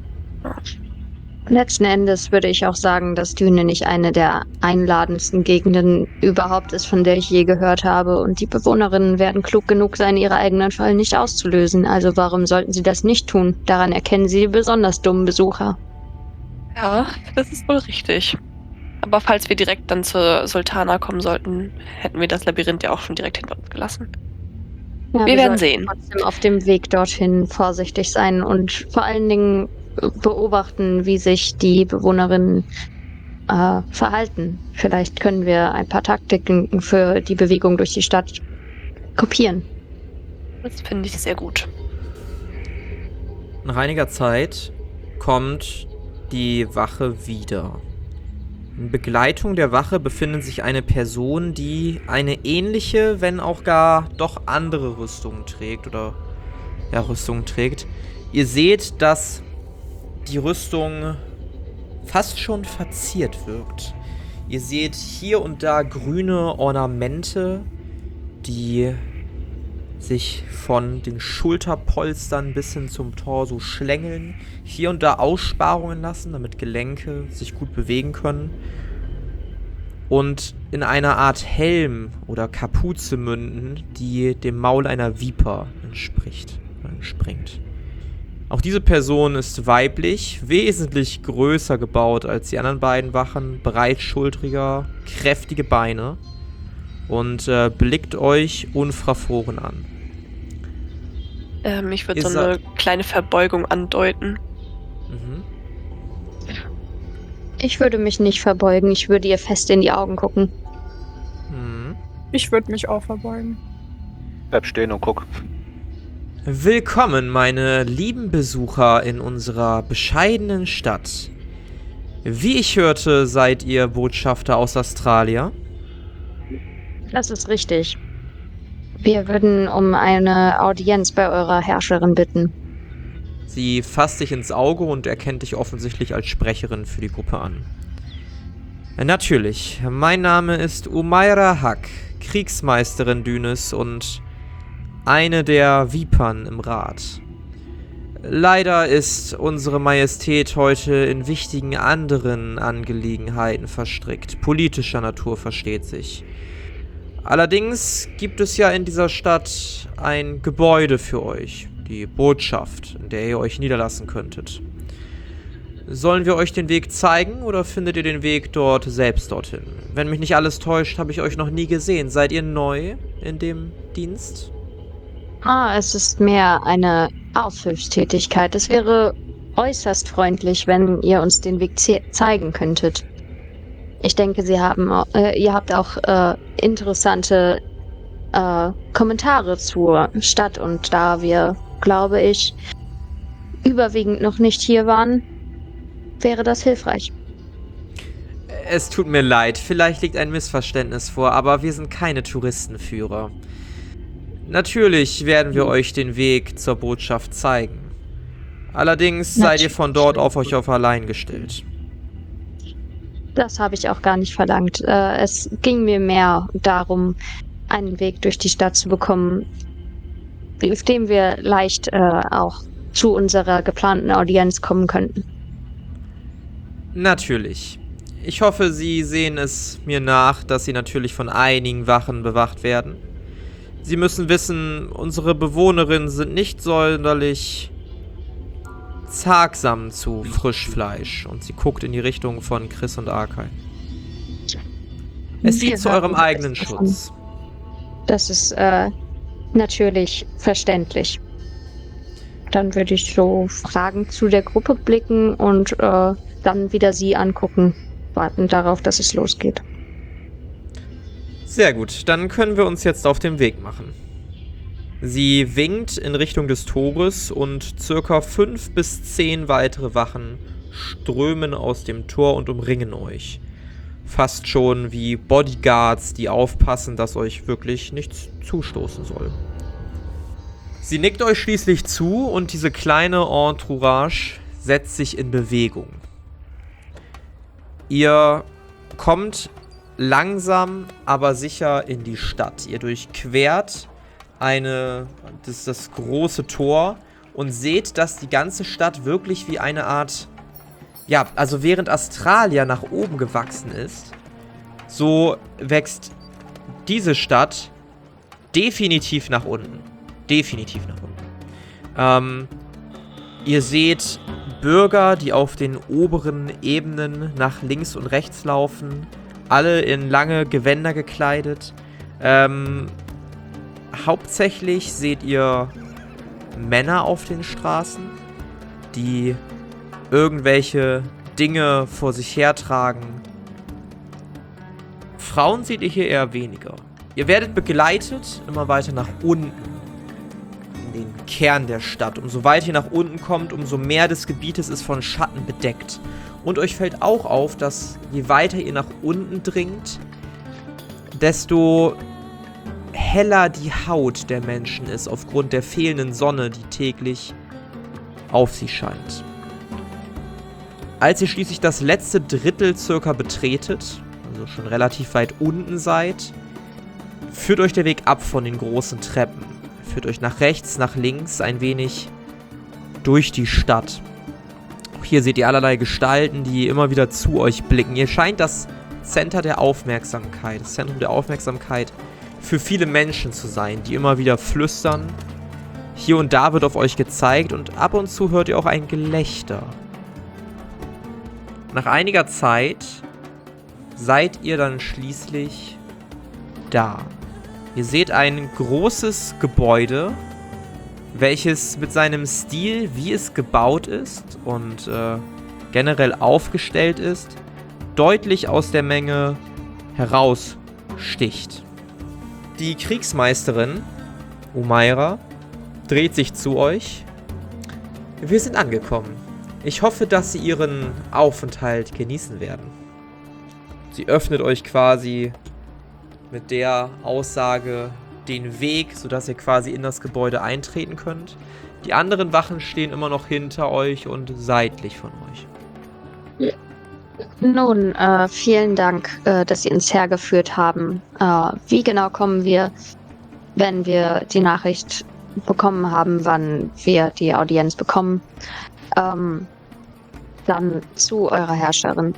Letzten Endes würde ich auch sagen, dass Düne nicht eine der einladendsten Gegenden überhaupt ist, von der ich je gehört habe. Und die Bewohnerinnen werden klug genug sein, ihre eigenen Fallen nicht auszulösen. Also warum sollten sie das nicht tun? Daran erkennen sie die besonders dummen Besucher. Ja, das ist wohl richtig. Aber falls wir direkt dann zur Sultana kommen sollten, hätten wir das Labyrinth ja auch schon direkt hinter uns gelassen. Ja, Wir werden sollten sehen. trotzdem auf dem Weg dorthin vorsichtig sein und vor allen Dingen beobachten, wie sich die Bewohnerinnen äh, verhalten. Vielleicht können wir ein paar Taktiken für die Bewegung durch die Stadt kopieren. Das finde ich sehr gut. Nach einiger Zeit kommt die Wache wieder. In Begleitung der Wache befindet sich eine Person, die eine ähnliche, wenn auch gar doch andere Rüstung trägt oder ja, Rüstung trägt. Ihr seht, dass die Rüstung fast schon verziert wirkt. Ihr seht hier und da grüne Ornamente, die sich von den Schulterpolstern bis hin zum Torso schlängeln, hier und da Aussparungen lassen, damit Gelenke sich gut bewegen können und in einer Art Helm oder Kapuze münden, die dem Maul einer Viper entspricht, entspringt. Auch diese Person ist weiblich, wesentlich größer gebaut als die anderen beiden Wachen, breitschultriger, kräftige Beine und äh, blickt euch unverfroren an. Ähm, ich würde Ihr so eine kleine Verbeugung andeuten. Mhm. Ich würde mich nicht verbeugen, ich würde ihr fest in die Augen gucken. Mhm. Ich würde mich auch verbeugen. Bleib stehen und guck. Willkommen, meine lieben Besucher in unserer bescheidenen Stadt. Wie ich hörte, seid ihr Botschafter aus Australia? Das ist richtig. Wir würden um eine Audienz bei eurer Herrscherin bitten. Sie fasst dich ins Auge und erkennt dich offensichtlich als Sprecherin für die Gruppe an. Natürlich, mein Name ist Umaira Haq, Kriegsmeisterin Dünes und eine der Vipern im Rat. Leider ist unsere Majestät heute in wichtigen anderen Angelegenheiten verstrickt, politischer Natur versteht sich. Allerdings gibt es ja in dieser Stadt ein Gebäude für euch, die Botschaft, in der ihr euch niederlassen könntet. Sollen wir euch den Weg zeigen oder findet ihr den Weg dort selbst dorthin? Wenn mich nicht alles täuscht, habe ich euch noch nie gesehen. Seid ihr neu in dem Dienst? Ah, es ist mehr eine Aushilfstätigkeit. Es wäre äußerst freundlich, wenn ihr uns den Weg ze- zeigen könntet. Ich denke, Sie haben, äh, ihr habt auch äh, interessante äh, Kommentare zur Stadt und da wir, glaube ich, überwiegend noch nicht hier waren, wäre das hilfreich. Es tut mir leid, vielleicht liegt ein Missverständnis vor, aber wir sind keine Touristenführer. Natürlich werden wir euch den Weg zur Botschaft zeigen. Allerdings seid ihr von dort auf euch auf allein gestellt. Das habe ich auch gar nicht verlangt. Äh, es ging mir mehr darum, einen Weg durch die Stadt zu bekommen, auf dem wir leicht äh, auch zu unserer geplanten Audienz kommen könnten. Natürlich. Ich hoffe, Sie sehen es mir nach, dass Sie natürlich von einigen Wachen bewacht werden. Sie müssen wissen, unsere Bewohnerinnen sind nicht sonderlich zagsam zu Frischfleisch. Und sie guckt in die Richtung von Chris und Arkai. Es dient zu eurem eigenen Schutz. Das ist äh, natürlich verständlich. Dann würde ich so fragend zu der Gruppe blicken und äh, dann wieder sie angucken, warten darauf, dass es losgeht. Sehr gut, dann können wir uns jetzt auf den Weg machen. Sie winkt in Richtung des Tores und circa fünf bis zehn weitere Wachen strömen aus dem Tor und umringen euch. Fast schon wie Bodyguards, die aufpassen, dass euch wirklich nichts zustoßen soll. Sie nickt euch schließlich zu und diese kleine Entourage setzt sich in Bewegung. Ihr kommt langsam, aber sicher in die Stadt. Ihr durchquert eine, das, das große Tor und seht, dass die ganze Stadt wirklich wie eine Art ja, also während Astralia nach oben gewachsen ist, so wächst diese Stadt definitiv nach unten. Definitiv nach unten. Ähm, ihr seht Bürger, die auf den oberen Ebenen nach links und rechts laufen, alle in lange Gewänder gekleidet. Ähm, hauptsächlich seht ihr Männer auf den Straßen, die irgendwelche Dinge vor sich hertragen. Frauen seht ihr hier eher weniger. Ihr werdet begleitet immer weiter nach unten, in den Kern der Stadt. Umso weiter ihr nach unten kommt, umso mehr des Gebietes ist von Schatten bedeckt. Und euch fällt auch auf, dass je weiter ihr nach unten dringt, desto heller die Haut der Menschen ist, aufgrund der fehlenden Sonne, die täglich auf sie scheint. Als ihr schließlich das letzte Drittel circa betretet, also schon relativ weit unten seid, führt euch der Weg ab von den großen Treppen. Führt euch nach rechts, nach links, ein wenig durch die Stadt. Auch hier seht ihr allerlei Gestalten, die immer wieder zu euch blicken. Ihr scheint das Center der Aufmerksamkeit, das Zentrum der Aufmerksamkeit für viele Menschen zu sein, die immer wieder flüstern. Hier und da wird auf euch gezeigt und ab und zu hört ihr auch ein Gelächter. Nach einiger Zeit seid ihr dann schließlich da. Ihr seht ein großes Gebäude, welches mit seinem Stil, wie es gebaut ist und äh, generell aufgestellt ist, deutlich aus der Menge heraussticht. Die Kriegsmeisterin, Umaira, dreht sich zu euch. Wir sind angekommen. Ich hoffe, dass Sie Ihren Aufenthalt genießen werden. Sie öffnet euch quasi mit der Aussage den Weg, sodass ihr quasi in das Gebäude eintreten könnt. Die anderen Wachen stehen immer noch hinter euch und seitlich von euch. Nun, äh, vielen Dank, äh, dass Sie uns hergeführt haben. Äh, wie genau kommen wir, wenn wir die Nachricht bekommen haben, wann wir die Audienz bekommen, ähm, dann zu eurer Herrscherin?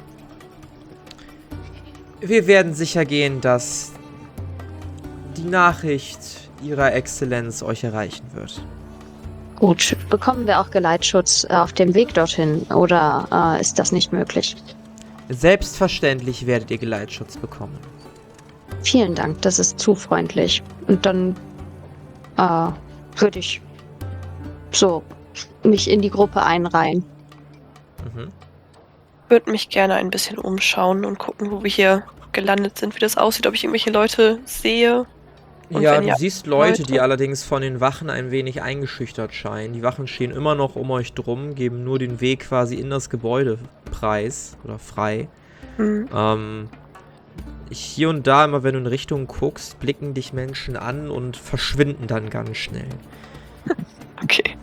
Wir werden sicher gehen, dass die Nachricht Ihrer Exzellenz euch erreichen wird. Gut, bekommen wir auch Geleitschutz auf dem Weg dorthin oder äh, ist das nicht möglich? Selbstverständlich werdet ihr Geleitschutz bekommen. Vielen Dank, das ist zu freundlich. Und dann äh, würde ich so mich in die Gruppe einreihen. Mhm. Würde mich gerne ein bisschen umschauen und gucken, wo wir hier gelandet sind, wie das aussieht, ob ich irgendwelche Leute sehe. Und Ja, wenn du ja, siehst Leute, die Leute. allerdings von den Wachen ein wenig eingeschüchtert scheinen. Die Wachen stehen immer noch um euch drum, geben nur den Weg quasi in das Gebäude preis oder frei. Hm. Ähm, hier und da, immer wenn du in Richtung guckst, blicken dich Menschen an und verschwinden dann ganz schnell. Okay.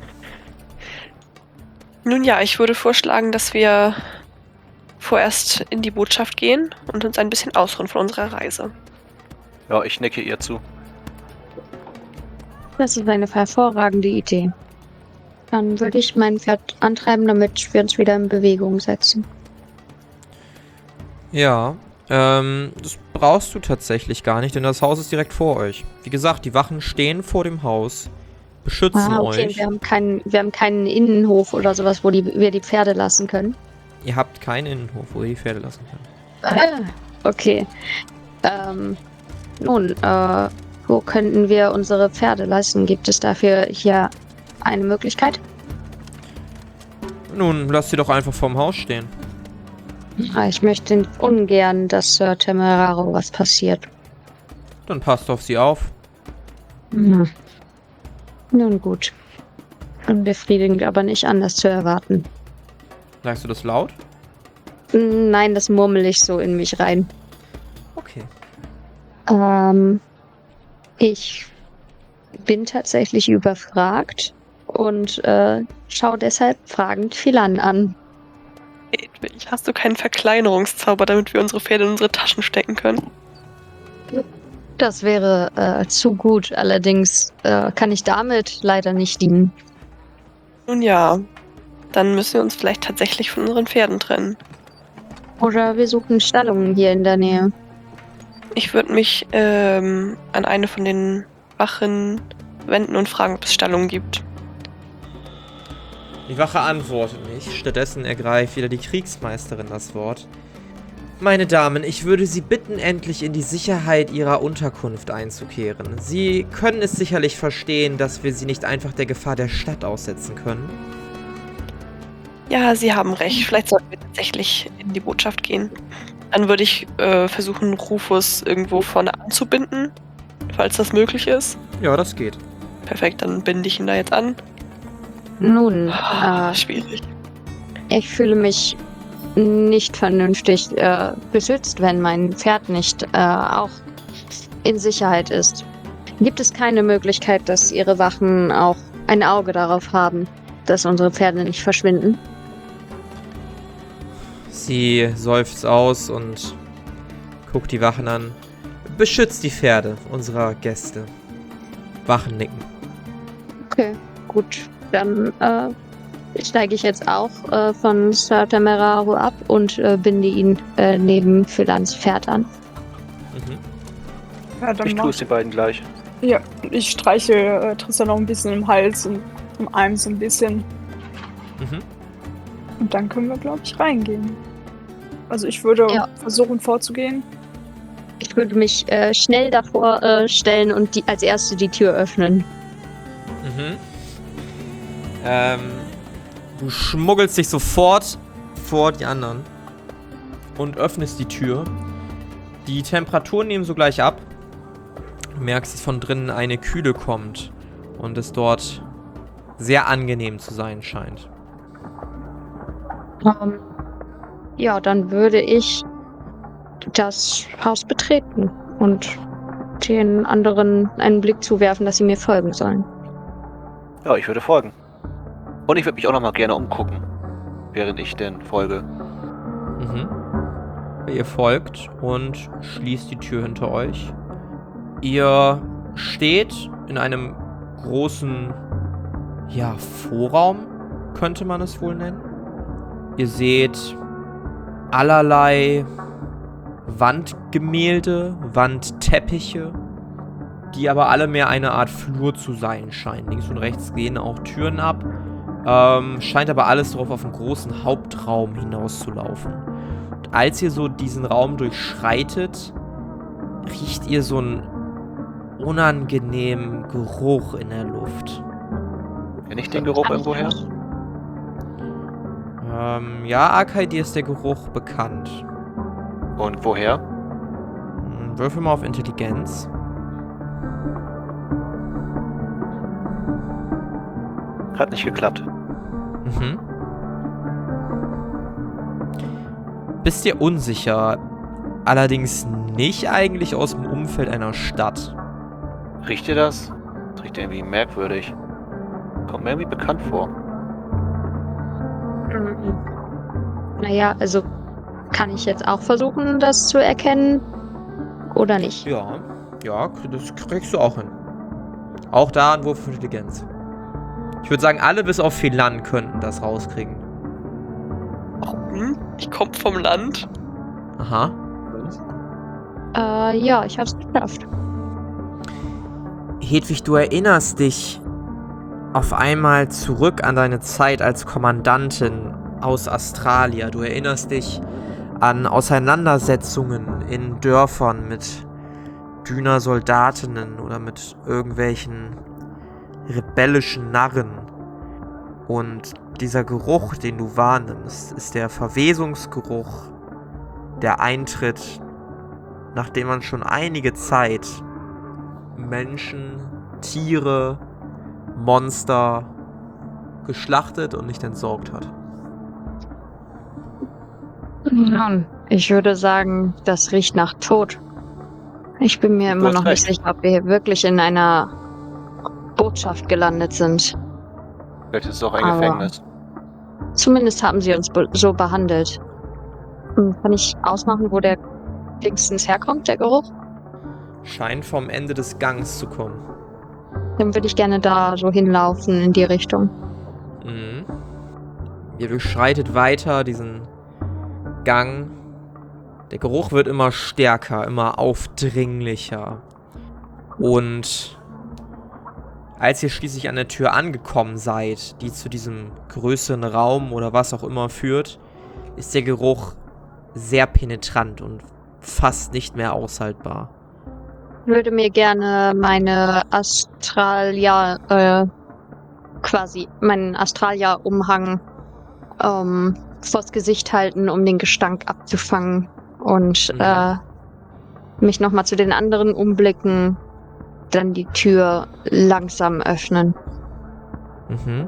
Nun ja, ich würde vorschlagen, dass wir vorerst in die Botschaft gehen und uns ein bisschen ausruhen von unserer Reise. Ja, ich nicke ihr zu. Das ist eine hervorragende Idee. Dann würde ich mein Pferd antreiben, damit wir uns wieder in Bewegung setzen. Ja, ähm, das brauchst du tatsächlich gar nicht, denn das Haus ist direkt vor euch. Wie gesagt, die Wachen stehen vor dem Haus, beschützen Ah, okay. euch. Wir haben keinen, wir haben keinen Innenhof oder sowas, wo die, wir die Pferde lassen können. Ihr habt keinen Innenhof, wo ihr die Pferde lassen könnt. Ah, okay. Ähm, nun, äh, wo könnten wir unsere Pferde lassen? Gibt es dafür hier eine Möglichkeit? Nun, lasst sie doch einfach vorm Haus stehen. Ah, ich möchte ungern, dass Sir Temeraro was passiert. Dann passt auf sie auf. Hm. Nun gut. Unbefriedigend, aber nicht anders zu erwarten. Sagst du das laut? Nein, das murmel ich so in mich rein. Okay. Ähm, ich bin tatsächlich überfragt und äh, schaue deshalb fragend Philan an. Edwig, hast du keinen Verkleinerungszauber, damit wir unsere Pferde in unsere Taschen stecken können? Das wäre äh, zu gut, allerdings äh, kann ich damit leider nicht dienen. Nun ja, dann müssen wir uns vielleicht tatsächlich von unseren Pferden trennen. Oder wir suchen Stallungen hier in der Nähe. Ich würde mich ähm, an eine von den Wachen wenden und fragen, ob es Stallungen gibt. Die Wache antwortet nicht. Stattdessen ergreift wieder die Kriegsmeisterin das Wort. Meine Damen, ich würde Sie bitten, endlich in die Sicherheit Ihrer Unterkunft einzukehren. Sie können es sicherlich verstehen, dass wir Sie nicht einfach der Gefahr der Stadt aussetzen können. Ja, Sie haben recht. Vielleicht sollten wir tatsächlich in die Botschaft gehen. Dann würde ich äh, versuchen, Rufus irgendwo vorne anzubinden, falls das möglich ist. Ja, das geht. Perfekt, dann binde ich ihn da jetzt an. Nun, Ah, äh, schwierig. ich fühle mich nicht vernünftig äh, beschützt, wenn mein Pferd nicht äh, auch in Sicherheit ist. Gibt es keine Möglichkeit, dass Ihre Wachen auch ein Auge darauf haben, dass unsere Pferde nicht verschwinden? Sie seufzt aus und guckt die Wachen an. Beschützt die Pferde unserer Gäste. Wachen nicken. Okay, gut. Dann äh, steige ich jetzt auch äh, von Sir Temeraru ab und äh, binde ihn äh, neben Philans Pferd an. Mhm. Ja, dann Ich mach- tue es den beiden gleich. Ja, ich streiche äh, Tristan noch ein bisschen im Hals und im Arm so ein bisschen. Mhm. Und dann können wir, glaube ich, reingehen. Also ich würde Ja. versuchen vorzugehen. Ich würde mich äh, schnell davor äh, stellen und die, als erste die Tür öffnen. Mhm. Ähm, du schmuggelst dich sofort vor die anderen und öffnest die Tür. Die Temperaturen nehmen sogleich ab. Du merkst, dass von drinnen eine Kühle kommt und es dort sehr angenehm zu sein scheint. Ähm, ja, dann würde ich das Haus betreten und den anderen einen Blick zuwerfen, dass sie mir folgen sollen. Ja, ich würde folgen. Und ich würde mich auch noch mal gerne umgucken, während ich denn folge. Mhm. Ihr folgt und schließt die Tür hinter euch. Ihr steht in einem großen, ja, Vorraum, könnte man es wohl nennen. Ihr seht allerlei Wandgemälde, Wandteppiche, die aber alle mehr eine Art Flur zu sein scheinen. Links und rechts gehen auch Türen ab. Ähm, scheint aber alles darauf auf einen großen Hauptraum hinauszulaufen. Und als ihr so diesen Raum durchschreitet, riecht ihr so einen unangenehmen Geruch in der Luft. Kenne ich den Geruch irgendwo her? Ähm, ja, Arkai, dir ist der Geruch bekannt. Und woher? Hm, Würfel mal auf Intelligenz. Hat nicht geklappt. Mhm. Bist dir unsicher, allerdings nicht eigentlich aus dem Umfeld einer Stadt. Riecht ihr das? Das riecht irgendwie merkwürdig. Kommt mir irgendwie bekannt vor. Mhm. Naja, also kann ich jetzt auch versuchen, das zu erkennen oder nicht? Ja, ja, das kriegst du auch hin. Auch da ein Wurf für Intelligenz. Ich würde sagen, alle bis auf Philan könnten das rauskriegen. Hm? Ich komme vom Land. Aha. Äh, ja, ich hab's geschafft. Hedwig, du erinnerst dich auf einmal zurück an deine Zeit als Kommandantin aus Australia. Du erinnerst dich an Auseinandersetzungen in Dörfern mit Düner-Soldatinnen oder mit irgendwelchen rebellischen Narren. Und dieser Geruch, den du wahrnimmst, ist der Verwesungsgeruch, der eintritt, nachdem man schon einige Zeit Menschen, Tiere, Monster geschlachtet und nicht entsorgt hat. Nun, ich würde sagen, das riecht nach Tod. Ich bin mir Du immer hast noch nicht recht. sicher, ob wir hier wirklich in einer Botschaft gelandet sind. Vielleicht ist es auch ein Aber- Gefängnis. Zumindest haben sie uns be so behandelt. Hm, Kann ich ausmachen, wo der linksens herkommt, der Geruch? Scheint vom Ende des Gangs zu kommen. Dann würde ich gerne da so hinlaufen in die Richtung. Mhm. Ihr durchschreitet weiter diesen Gang. Der Geruch wird immer stärker, immer aufdringlicher. Und als ihr schließlich an der Tür angekommen seid, die zu diesem größeren Raum oder was auch immer führt, ist der Geruch sehr penetrant und fast nicht mehr aushaltbar. Ich würde mir gerne meine Astralia, äh, quasi meinen Astralia-Umhang ähm, vors Gesicht halten, um den Gestank abzufangen und Mhm. äh, mich nochmal zu den anderen umblicken, dann die Tür langsam öffnen. Mhm.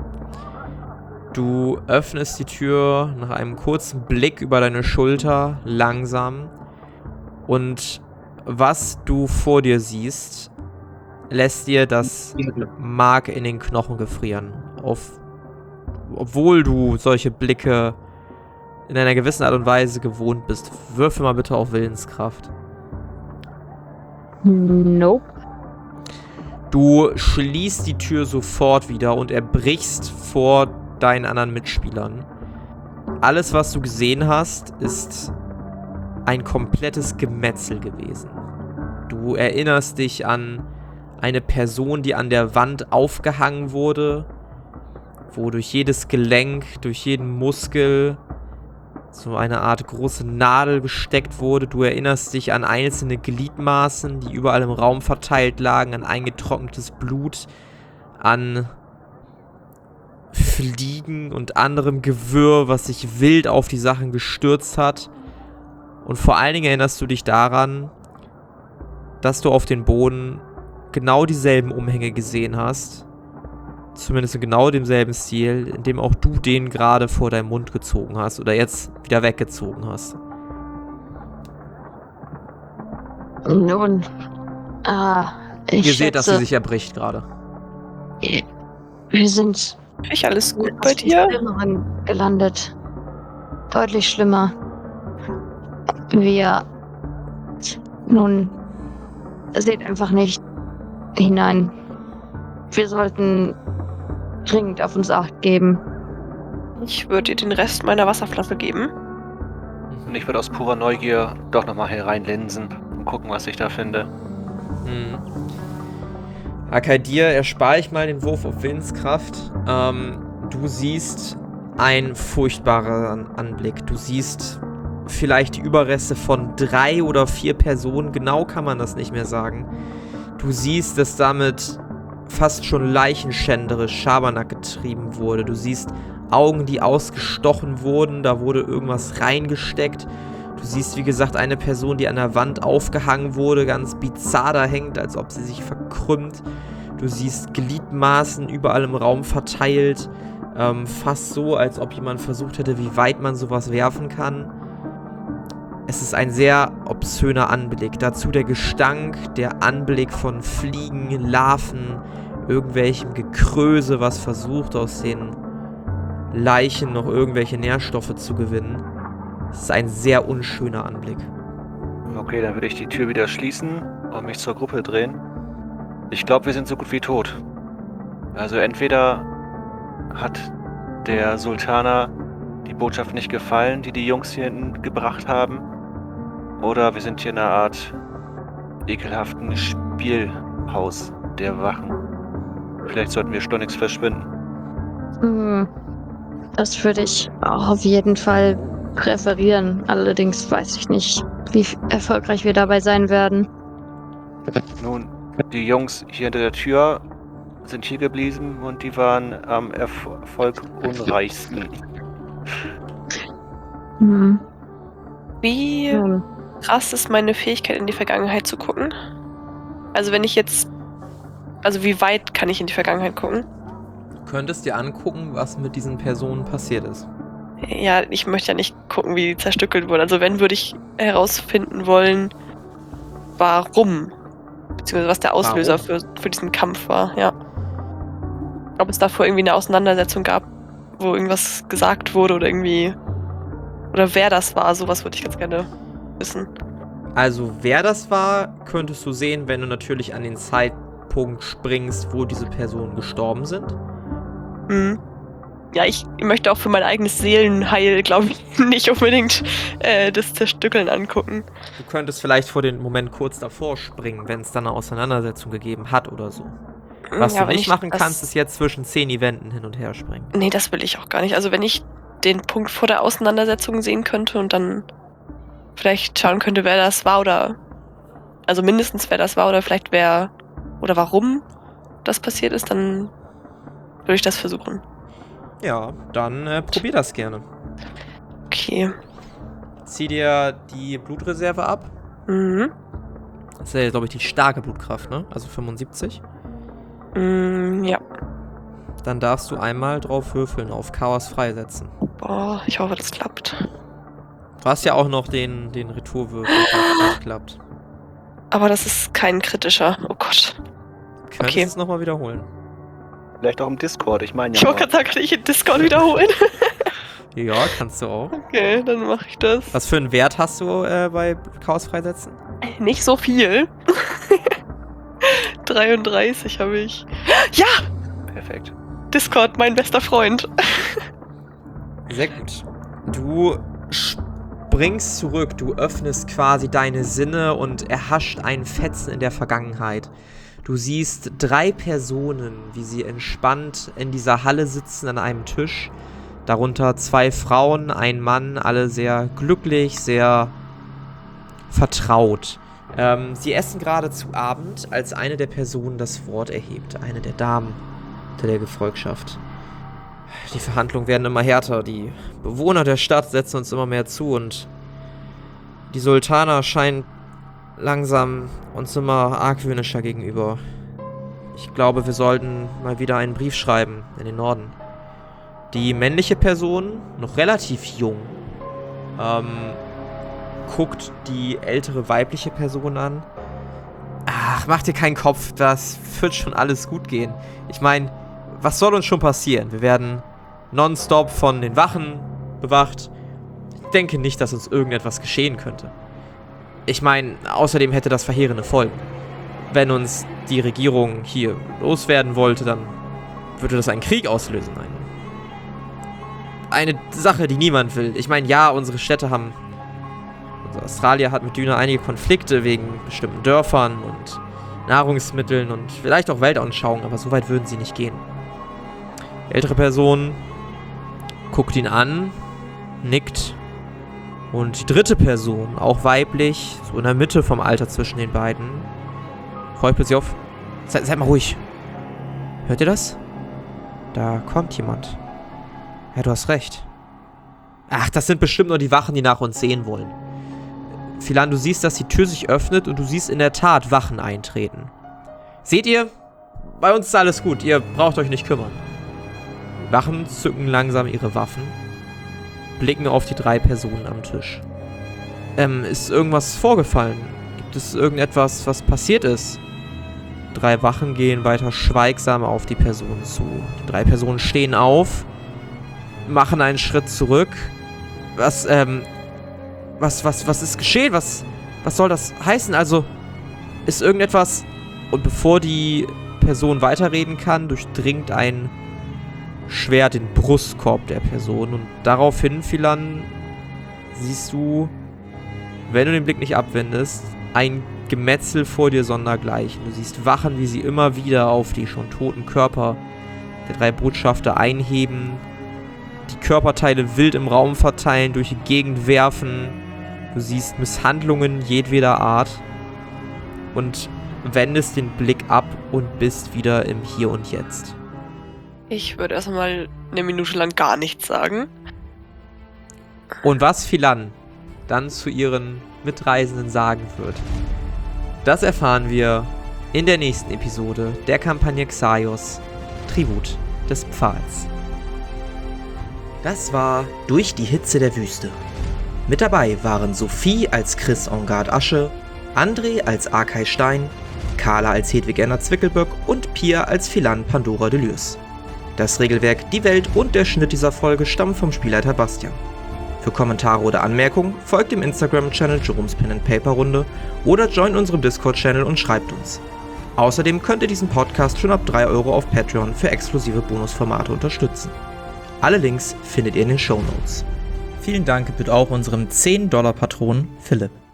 Du öffnest die Tür nach einem kurzen Blick über deine Schulter, langsam. Und was du vor dir siehst, lässt dir das Mark in den Knochen gefrieren. Auf, obwohl du solche Blicke in einer gewissen Art und Weise gewohnt bist. Würfel mal bitte auf Willenskraft. Nope. Du schließt die Tür sofort wieder und erbrichst vor deinen anderen Mitspielern. Alles, was du gesehen hast, ist ein komplettes Gemetzel gewesen. Du erinnerst dich an eine Person, die an der Wand aufgehangen wurde, wo durch jedes Gelenk, durch jeden Muskel so eine Art große Nadel gesteckt wurde. Du erinnerst dich an einzelne Gliedmaßen, die überall im Raum verteilt lagen, an eingetrocknetes Blut, an Fliegen und anderem Gewürr, was sich wild auf die Sachen gestürzt hat. Und vor allen Dingen erinnerst du dich daran, dass du auf den Boden genau dieselben Umhänge gesehen hast. Zumindest in genau demselben Stil, in dem auch du den gerade vor deinem Mund gezogen hast oder jetzt wieder weggezogen hast. Nun, ah, ich Ihr seht, dass sie schätze, sich erbricht gerade. wir sind Ich alles gut in bei etwas dir? Schlimmeren gelandet. Deutlich schlimmer. Wir nun seht einfach nicht hinein. Wir sollten dringend auf uns Acht geben. Ich würde dir den Rest meiner Wasserflasche geben. Und ich würde aus purer Neugier doch nochmal hereinlinsen und gucken, was ich da finde. Hm. Akai, dir erspare ich mal den Wurf auf Willenskraft. Ähm, du siehst einen furchtbaren Anblick. Du siehst vielleicht die Überreste von drei oder vier Personen. Genau kann man das nicht mehr sagen. Du siehst, dass damit fast schon leichenschänderisch Schabernack getrieben wurde. Du siehst Augen, die ausgestochen wurden. Da wurde irgendwas reingesteckt. Du siehst, wie gesagt, eine Person, die an der Wand aufgehangen wurde, ganz bizarr da hängt, als ob sie sich verkrümmt. Du siehst Gliedmaßen überall im Raum verteilt. Ähm, fast so, als ob jemand versucht hätte, wie weit man sowas werfen kann. Es ist ein sehr obszöner Anblick. Dazu der Gestank, der Anblick von Fliegen, Larven, irgendwelchem Gekröse, was versucht, aus den Leichen noch irgendwelche Nährstoffe zu gewinnen. Es ist ein sehr unschöner Anblick. Okay, dann würde ich die Tür wieder schließen und mich zur Gruppe drehen. Ich glaube, wir sind so gut wie tot. Also entweder hat der Sultaner die Botschaft nicht gefallen, die die Jungs hier hinten gebracht haben, oder wir sind hier in einer Art ekelhaften Spielhaus der Wachen. Vielleicht sollten wir schleunigst verschwinden. Hm, das würde ich auch auf jeden Fall präferieren. Allerdings weiß ich nicht, wie f- erfolgreich wir dabei sein werden. Nun, die Jungs hier hinter der Tür sind hier geblieben und die waren am Erf- erfolgunreichsten. Hm, Wie nun, krass ist meine Fähigkeit, in die Vergangenheit zu gucken? Also wenn ich jetzt... Also wie weit kann ich in die Vergangenheit gucken? Du könntest dir angucken, was mit diesen Personen passiert ist. Ja, ich möchte ja nicht gucken, wie die zerstückelt wurden. Also wenn, würde ich herausfinden wollen, warum. Beziehungsweise was der Auslöser für, für diesen Kampf war, ja. Ob es davor irgendwie eine Auseinandersetzung gab, wo irgendwas gesagt wurde oder irgendwie... Oder wer das war, sowas würde ich ganz gerne wissen. Also, wer das war, könntest du sehen, wenn du natürlich an den Zeitpunkt springst, wo diese Personen gestorben sind. Mhm. ja, ich möchte auch für mein eigenes Seelenheil, glaube ich, nicht unbedingt äh, das Zerstückeln angucken. Du könntest vielleicht vor den Moment kurz davor springen, wenn es dann eine Auseinandersetzung gegeben hat oder so. Was Ja, du wenn nicht ich machen das- kannst, ist jetzt zwischen zehn Eventen hin und her springen. Nee, das will ich auch gar nicht. Also wenn ich den Punkt vor der Auseinandersetzung sehen könnte und dann vielleicht schauen könnte, wer das war oder also mindestens wer das war oder vielleicht wer oder warum das passiert ist, dann würde ich das versuchen. Ja, dann äh, probier das gerne. Okay. Zieh dir die Blutreserve ab. Mhm. Das ist ja, glaube ich, die starke Blutkraft, ne? Also fünfundsiebzig. Mm, ja. Dann darfst du einmal drauf würfeln, auf Chaos freisetzen. Boah, ich hoffe, das klappt. Du hast ja auch noch den, den Retourwürfel, der nicht klappt. Aber das ist kein kritischer. Oh Gott. Könntest Okay. es nochmal wiederholen. Vielleicht auch im Discord, ich meine ja. Ich wollte mal. gerade sagen, kann ich in Discord wiederholen? Ja, kannst du auch. Okay, dann mache ich das. Was für einen Wert hast du äh, bei Chaos freisetzen? Nicht so viel. dreiunddreißig habe ich. Ja! Perfekt. Discord, mein bester Freund. Sehr gut. Du springst zurück, du öffnest quasi deine Sinne und erhascht einen Fetzen in der Vergangenheit. Du siehst drei Personen, wie sie entspannt in dieser Halle sitzen an einem Tisch. Darunter zwei Frauen, ein Mann, alle sehr glücklich, sehr vertraut. Ähm, sie essen gerade zu Abend, als eine der Personen das Wort erhebt. Eine der Damen der Gefolgschaft. Die Verhandlungen werden immer härter. Die Bewohner der Stadt setzen uns immer mehr zu und die Sultana scheint langsam uns immer argwöhnischer gegenüber. Ich glaube, wir sollten mal wieder einen Brief schreiben in den Norden. Die männliche Person, noch relativ jung, ähm, guckt die ältere weibliche Person an. Ach, mach dir keinen Kopf, das wird schon alles gut gehen. Ich meine, was soll uns schon passieren? Wir werden nonstop von den Wachen bewacht. Ich denke nicht, dass uns irgendetwas geschehen könnte. Ich meine, außerdem hätte das verheerende Folgen. Wenn uns die Regierung hier loswerden wollte, dann würde das einen Krieg auslösen. Eine, eine Sache, die niemand will. Ich meine, ja, unsere Städte haben... Also Australien hat mit Düne einige Konflikte wegen bestimmten Dörfern und Nahrungsmitteln und vielleicht auch Weltanschauungen, aber so weit würden sie nicht gehen. Die ältere Person guckt ihn an, nickt. Und die dritte Person, auch weiblich, so in der Mitte vom Alter zwischen den beiden, räuspert sie auf. Seid, seid mal ruhig. Hört ihr das? Da kommt jemand. Ja, du hast recht. Ach, das sind bestimmt nur die Wachen, die nach uns sehen wollen. Philan, du siehst, dass die Tür sich öffnet und du siehst in der Tat Wachen eintreten. Seht ihr? Bei uns ist alles gut. Ihr braucht euch nicht kümmern. Die Wachen zücken langsam ihre Waffen, blicken auf die drei Personen am Tisch. Ähm, ist irgendwas vorgefallen? Gibt es irgendetwas, was passiert ist? Drei Wachen gehen weiter schweigsam auf die Personen zu. Die drei Personen stehen auf, machen einen Schritt zurück. Was, ähm, was, was, was ist geschehen? Was, was soll das heißen? Also, ist irgendetwas... Und bevor die Person weiterreden kann, durchdringt ein Schwert den Brustkorb der Person. Und daraufhin, Philan, siehst du, wenn du den Blick nicht abwendest, ein Gemetzel vor dir sondergleichen. Du siehst Wachen, wie sie immer wieder auf die schon toten Körper der drei Botschafter einheben, die Körperteile wild im Raum verteilen, durch die Gegend werfen. Du siehst Misshandlungen jedweder Art und wendest den Blick ab und bist wieder im Hier und Jetzt. Ich würde erstmal eine Minute lang gar nichts sagen. Und was Philan dann zu ihren Mitreisenden sagen wird, das erfahren wir in der nächsten Episode der Kampagne Xaios, Tribut des Pfahls. Das war Durch die Hitze der Wüste. Mit dabei waren Sophie als Chris Engard Asche, André als Arkay Stein, Carla als Hedwig Erna Zwickelböck und Pia als Philan Pandora Delürs. Das Regelwerk, die Welt und der Schnitt dieser Folge stammen vom Spielleiter Bastian. Für Kommentare oder Anmerkungen folgt dem Instagram-Channel Jerome's Pen and Paper Runde oder joint unserem Discord-Channel und schreibt uns. Außerdem könnt ihr diesen Podcast schon ab drei Euro auf Patreon für exklusive Bonusformate unterstützen. Alle Links findet ihr in den Shownotes. Vielen Dank bitte auch unserem zehn Dollar Patron Philipp.